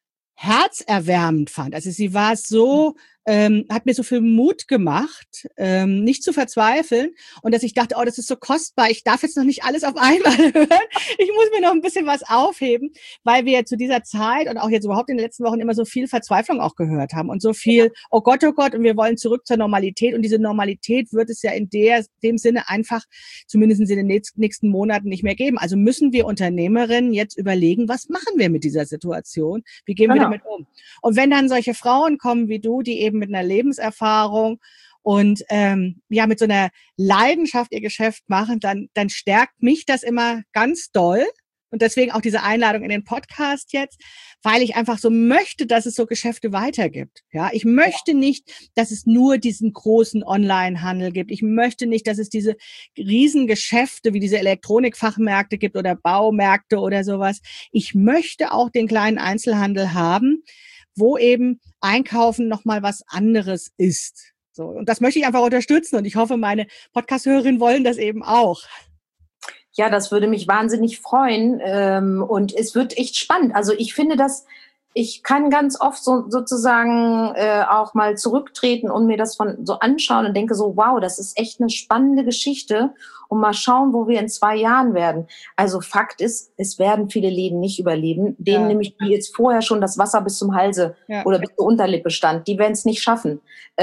herzerwärmend fand. Also sie war so, hat mir so viel Mut gemacht, nicht zu verzweifeln und dass ich dachte, das ist so kostbar, ich darf jetzt noch nicht alles auf einmal hören, ich muss mir noch ein bisschen was aufheben, weil wir zu dieser Zeit und auch jetzt überhaupt in den letzten Wochen immer so viel Verzweiflung auch gehört haben und so viel, oh Gott, und wir wollen zurück zur Normalität und diese Normalität wird es ja in dem Sinne einfach, zumindest in den nächsten Monaten nicht mehr geben. Also müssen wir Unternehmerinnen jetzt überlegen, was machen wir mit dieser Situation, wie gehen wir damit um? Und wenn dann solche Frauen kommen wie du, die eben mit einer Lebenserfahrung und mit so einer Leidenschaft ihr Geschäft machen, dann stärkt mich das immer ganz doll, und deswegen auch diese Einladung in den Podcast jetzt, weil ich einfach so möchte, dass es so Geschäfte weitergibt. Ja, ich möchte nicht, dass es nur diesen großen Online-Handel gibt. Ich möchte nicht, dass es diese riesen Geschäfte wie diese Elektronikfachmärkte gibt oder Baumärkte oder sowas. Ich möchte auch den kleinen Einzelhandel haben, wo eben Einkaufen nochmal was anderes ist. So. Und das möchte ich einfach unterstützen. Und ich hoffe, meine Podcast-Hörerinnen wollen das eben auch. Ja, das würde mich wahnsinnig freuen. Und es wird echt spannend. Also ich finde ich kann ganz oft sozusagen auch mal zurücktreten und mir das von so anschauen und denke so, wow, das ist echt eine spannende Geschichte. Und mal schauen, wo wir in 2 Jahren werden. Also Fakt ist, es werden viele Läden nicht überleben. Denen nämlich, die jetzt vorher schon das Wasser bis zum Halse oder bis zur Unterlippe stand, die werden es nicht schaffen.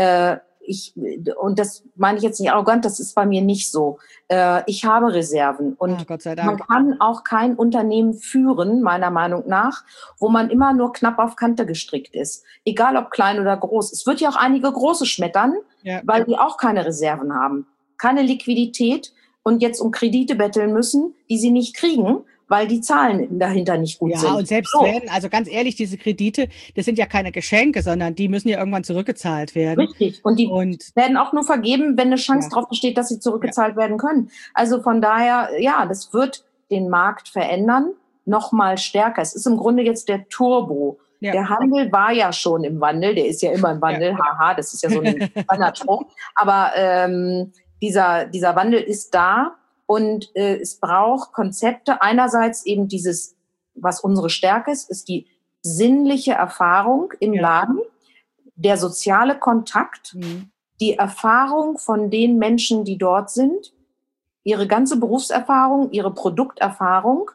Und das meine ich jetzt nicht arrogant, das ist bei mir nicht so. Ich habe Reserven und Gott sei Dank. Man kann auch kein Unternehmen führen, meiner Meinung nach, wo man immer nur knapp auf Kante gestrickt ist. Egal ob klein oder groß. Es wird ja auch einige große schmettern, weil die auch keine Reserven haben. Keine Liquidität und jetzt um Kredite betteln müssen, die sie nicht kriegen, weil die Zahlen dahinter nicht gut sind. Ja, und selbst wenn, also ganz ehrlich, diese Kredite, das sind ja keine Geschenke, sondern die müssen ja irgendwann zurückgezahlt werden. Richtig. Und die werden auch nur vergeben, wenn eine Chance drauf besteht, dass sie zurückgezahlt werden können. Also von daher, ja, das wird den Markt verändern, noch mal stärker. Es ist im Grunde jetzt der Turbo. Ja. Der Handel war ja schon im Wandel, der ist ja immer im Wandel, haha, das ist ja so ein Standardspruch. Aber dieser Wandel ist da. Und es braucht Konzepte. Einerseits eben dieses, was unsere Stärke ist die sinnliche Erfahrung im Laden, der soziale Kontakt, die Erfahrung von den Menschen, die dort sind, ihre ganze Berufserfahrung, ihre Produkterfahrung,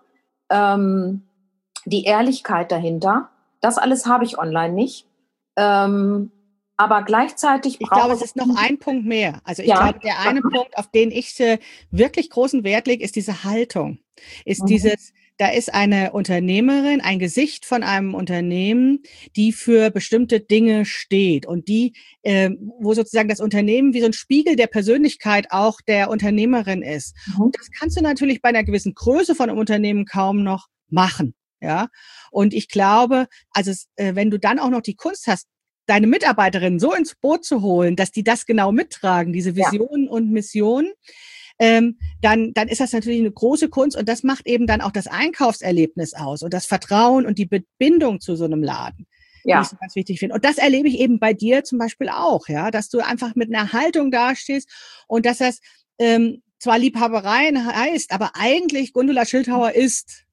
die Ehrlichkeit dahinter. Das alles habe ich online nicht. Aber gleichzeitig ich glaube, es ist noch ein Punkt mehr. Also ich glaube, der eine Punkt, auf den ich wirklich großen Wert lege, ist diese Haltung. Ist da ist eine Unternehmerin, ein Gesicht von einem Unternehmen, die für bestimmte Dinge steht und die, wo sozusagen das Unternehmen wie so ein Spiegel der Persönlichkeit auch der Unternehmerin ist. Und das kannst du natürlich bei einer gewissen Größe von einem Unternehmen kaum noch machen. Ja. Und ich glaube, also wenn du dann auch noch die Kunst hast, deine Mitarbeiterinnen so ins Boot zu holen, dass die das genau mittragen, diese Vision und Mission, dann ist das natürlich eine große Kunst und das macht eben dann auch das Einkaufserlebnis aus und das Vertrauen und die Bindung zu so einem Laden, die ich so ganz wichtig finde. Und das erlebe ich eben bei dir zum Beispiel auch, ja, dass du einfach mit einer Haltung dastehst und dass das zwar Liebhabereien heißt, aber eigentlich Gundula Schildhauer ist.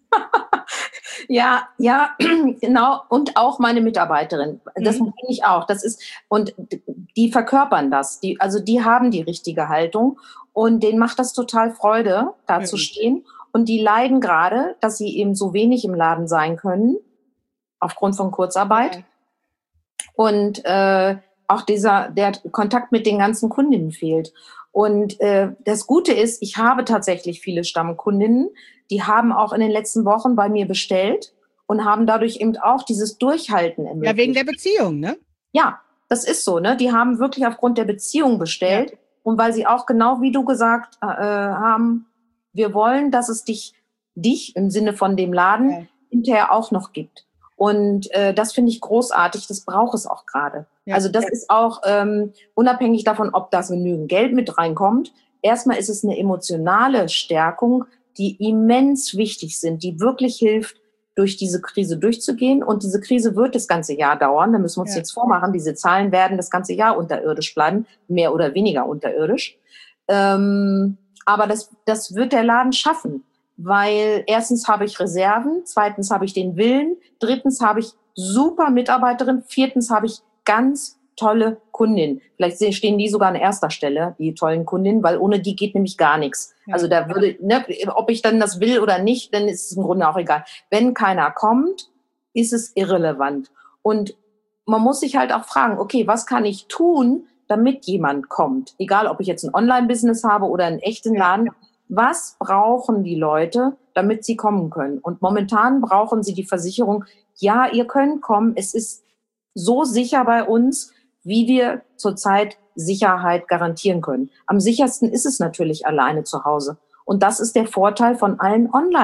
Ja, genau. Und auch meine Mitarbeiterin. Das bin ich auch. Das ist, und die verkörpern das. Die haben die richtige Haltung und denen macht das total Freude, da zu stehen. Und die leiden gerade, dass sie eben so wenig im Laden sein können, aufgrund von Kurzarbeit. Ja. Und auch der Kontakt mit den ganzen Kundinnen fehlt. Und das Gute ist, ich habe tatsächlich viele Stammkundinnen, die haben auch in den letzten Wochen bei mir bestellt und haben dadurch eben auch dieses Durchhalten ermöglicht. Ja, wegen der Beziehung, ne? Ja, das ist so, ne? Die haben wirklich aufgrund der Beziehung bestellt. Ja. Und weil sie auch genau wie du gesagt haben, wir wollen, dass es dich im Sinne von dem Laden hinterher auch noch gibt. Und das finde ich großartig, das braucht es auch gerade. Ja. Also das ist auch unabhängig davon, ob da genügend Geld mit reinkommt. Erstmal ist es eine emotionale Stärkung, die immens wichtig sind, die wirklich hilft, durch diese Krise durchzugehen. Und diese Krise wird das ganze Jahr dauern. Da müssen wir uns nichts vormachen. Diese Zahlen werden das ganze Jahr unterirdisch bleiben, mehr oder weniger unterirdisch. Aber das wird der Laden schaffen. Weil erstens habe ich Reserven, zweitens habe ich den Willen, drittens habe ich super Mitarbeiterin, viertens habe ich ganz tolle Kundinnen. Vielleicht stehen die sogar an erster Stelle, die tollen Kundinnen, weil ohne die geht nämlich gar nichts. Ja. Also da würde, ob ich dann das will oder nicht, dann ist es im Grunde auch egal. Wenn keiner kommt, ist es irrelevant. Und man muss sich halt auch fragen, okay, was kann ich tun, damit jemand kommt? Egal, ob ich jetzt ein Online-Business habe oder einen echten Laden. Was brauchen die Leute, damit sie kommen können? Und momentan brauchen sie die Versicherung, ja, ihr könnt kommen, es ist so sicher bei uns, wie wir zurzeit Sicherheit garantieren können. Am sichersten ist es natürlich alleine zu Hause. Und das ist der Vorteil von allen Online,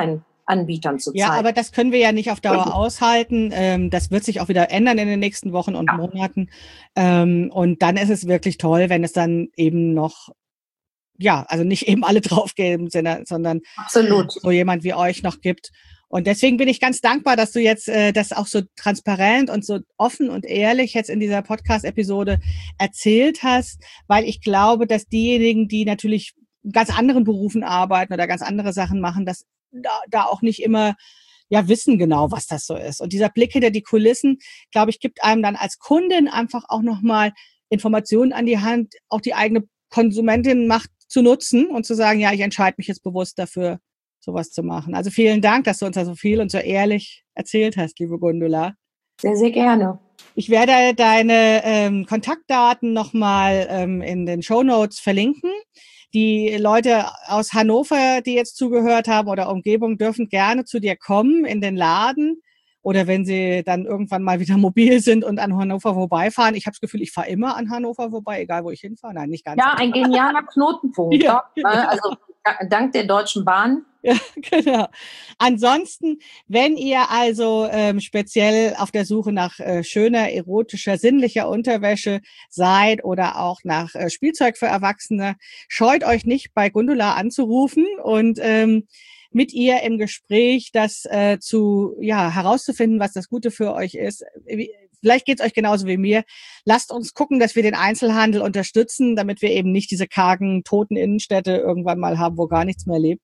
Anbietern zu zeigen. Ja, aber das können wir ja nicht auf Dauer aushalten. Das wird sich auch wieder ändern in den nächsten Wochen und Monaten. Und dann ist es wirklich toll, wenn es dann eben noch, ja, also nicht eben alle draufgeben, sondern Absolut. so jemand wie euch noch gibt. Und deswegen bin ich ganz dankbar, dass du jetzt das auch so transparent und so offen und ehrlich jetzt in dieser Podcast-Episode erzählt hast, weil ich glaube, dass diejenigen, die natürlich in ganz anderen Berufen arbeiten oder ganz andere Sachen machen, das da auch nicht immer ja wissen genau, was das so ist. Und dieser Blick hinter die Kulissen, glaube ich, gibt einem dann als Kundin einfach auch nochmal Informationen an die Hand, auch die eigene Konsumentin-Macht zu nutzen und zu sagen, ja, ich entscheide mich jetzt bewusst dafür, sowas zu machen. Also vielen Dank, dass du uns da so viel und so ehrlich erzählt hast, liebe Gundula. Sehr, sehr gerne. Ich werde deine Kontaktdaten nochmal in den Shownotes verlinken. Die Leute aus Hannover, die jetzt zugehört haben oder Umgebung, dürfen gerne zu dir kommen in den Laden oder wenn sie dann irgendwann mal wieder mobil sind und an Hannover vorbeifahren. Ich habe das Gefühl, ich fahre immer an Hannover vorbei, egal wo ich hinfahre. Nein, nicht ganz. Ja, ein genialer Knotenpunkt. Ja, genau. Also dank der Deutschen Bahn. Ja, genau. Ansonsten, wenn ihr also speziell auf der Suche nach schöner, erotischer, sinnlicher Unterwäsche seid oder auch nach Spielzeug für Erwachsene, scheut euch nicht, bei Gundula anzurufen und mit ihr im Gespräch das herauszufinden, was das Gute für euch ist. Vielleicht geht's euch genauso wie mir. Lasst uns gucken, dass wir den Einzelhandel unterstützen, damit wir eben nicht diese kargen, toten Innenstädte irgendwann mal haben, wo gar nichts mehr lebt.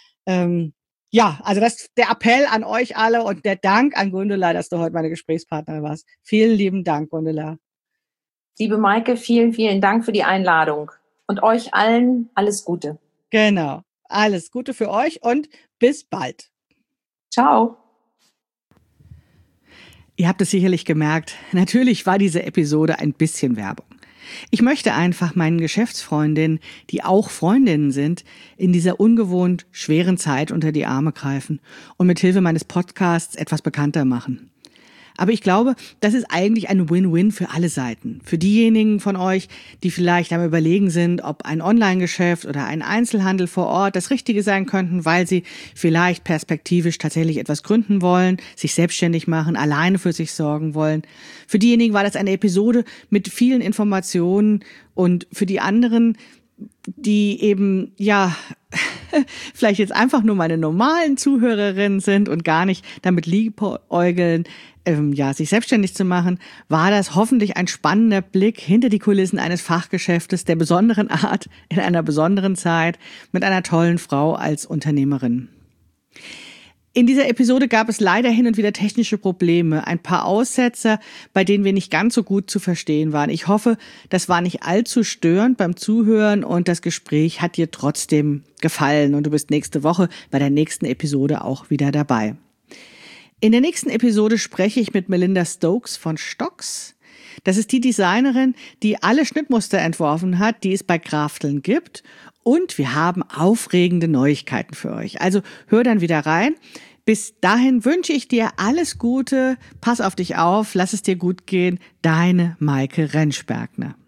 Also das ist der Appell an euch alle und der Dank an Gundula, dass du heute meine Gesprächspartnerin warst. Vielen lieben Dank, Gundula. Liebe Maike, vielen, vielen Dank für die Einladung. Und euch allen alles Gute. Genau. Alles Gute für euch und bis bald. Ciao. Ihr habt es sicherlich gemerkt, natürlich war diese Episode ein bisschen Werbung. Ich möchte einfach meinen Geschäftsfreundinnen, die auch Freundinnen sind, in dieser ungewohnt schweren Zeit unter die Arme greifen und mit Hilfe meines Podcasts etwas bekannter machen. Aber ich glaube, das ist eigentlich ein Win-Win für alle Seiten. Für diejenigen von euch, die vielleicht am Überlegen sind, ob ein Online-Geschäft oder ein Einzelhandel vor Ort das Richtige sein könnten, weil sie vielleicht perspektivisch tatsächlich etwas gründen wollen, sich selbstständig machen, alleine für sich sorgen wollen. Für diejenigen war das eine Episode mit vielen Informationen und für die anderen, die eben, vielleicht jetzt einfach nur meine normalen Zuhörerinnen sind und gar nicht damit liebäugeln, sich selbstständig zu machen, war das hoffentlich ein spannender Blick hinter die Kulissen eines Fachgeschäftes der besonderen Art in einer besonderen Zeit mit einer tollen Frau als Unternehmerin. In dieser Episode gab es leider hin und wieder technische Probleme, ein paar Aussetzer, bei denen wir nicht ganz so gut zu verstehen waren. Ich hoffe, das war nicht allzu störend beim Zuhören und das Gespräch hat dir trotzdem gefallen und du bist nächste Woche bei der nächsten Episode auch wieder dabei. In der nächsten Episode spreche ich mit Melinda Stokes von Stocks. Das ist die Designerin, die alle Schnittmuster entworfen hat, die es bei Krafteln gibt. Und wir haben aufregende Neuigkeiten für euch. Also hör dann wieder rein. Bis dahin wünsche ich dir alles Gute. Pass auf dich auf. Lass es dir gut gehen. Deine Maike Rentschbergner.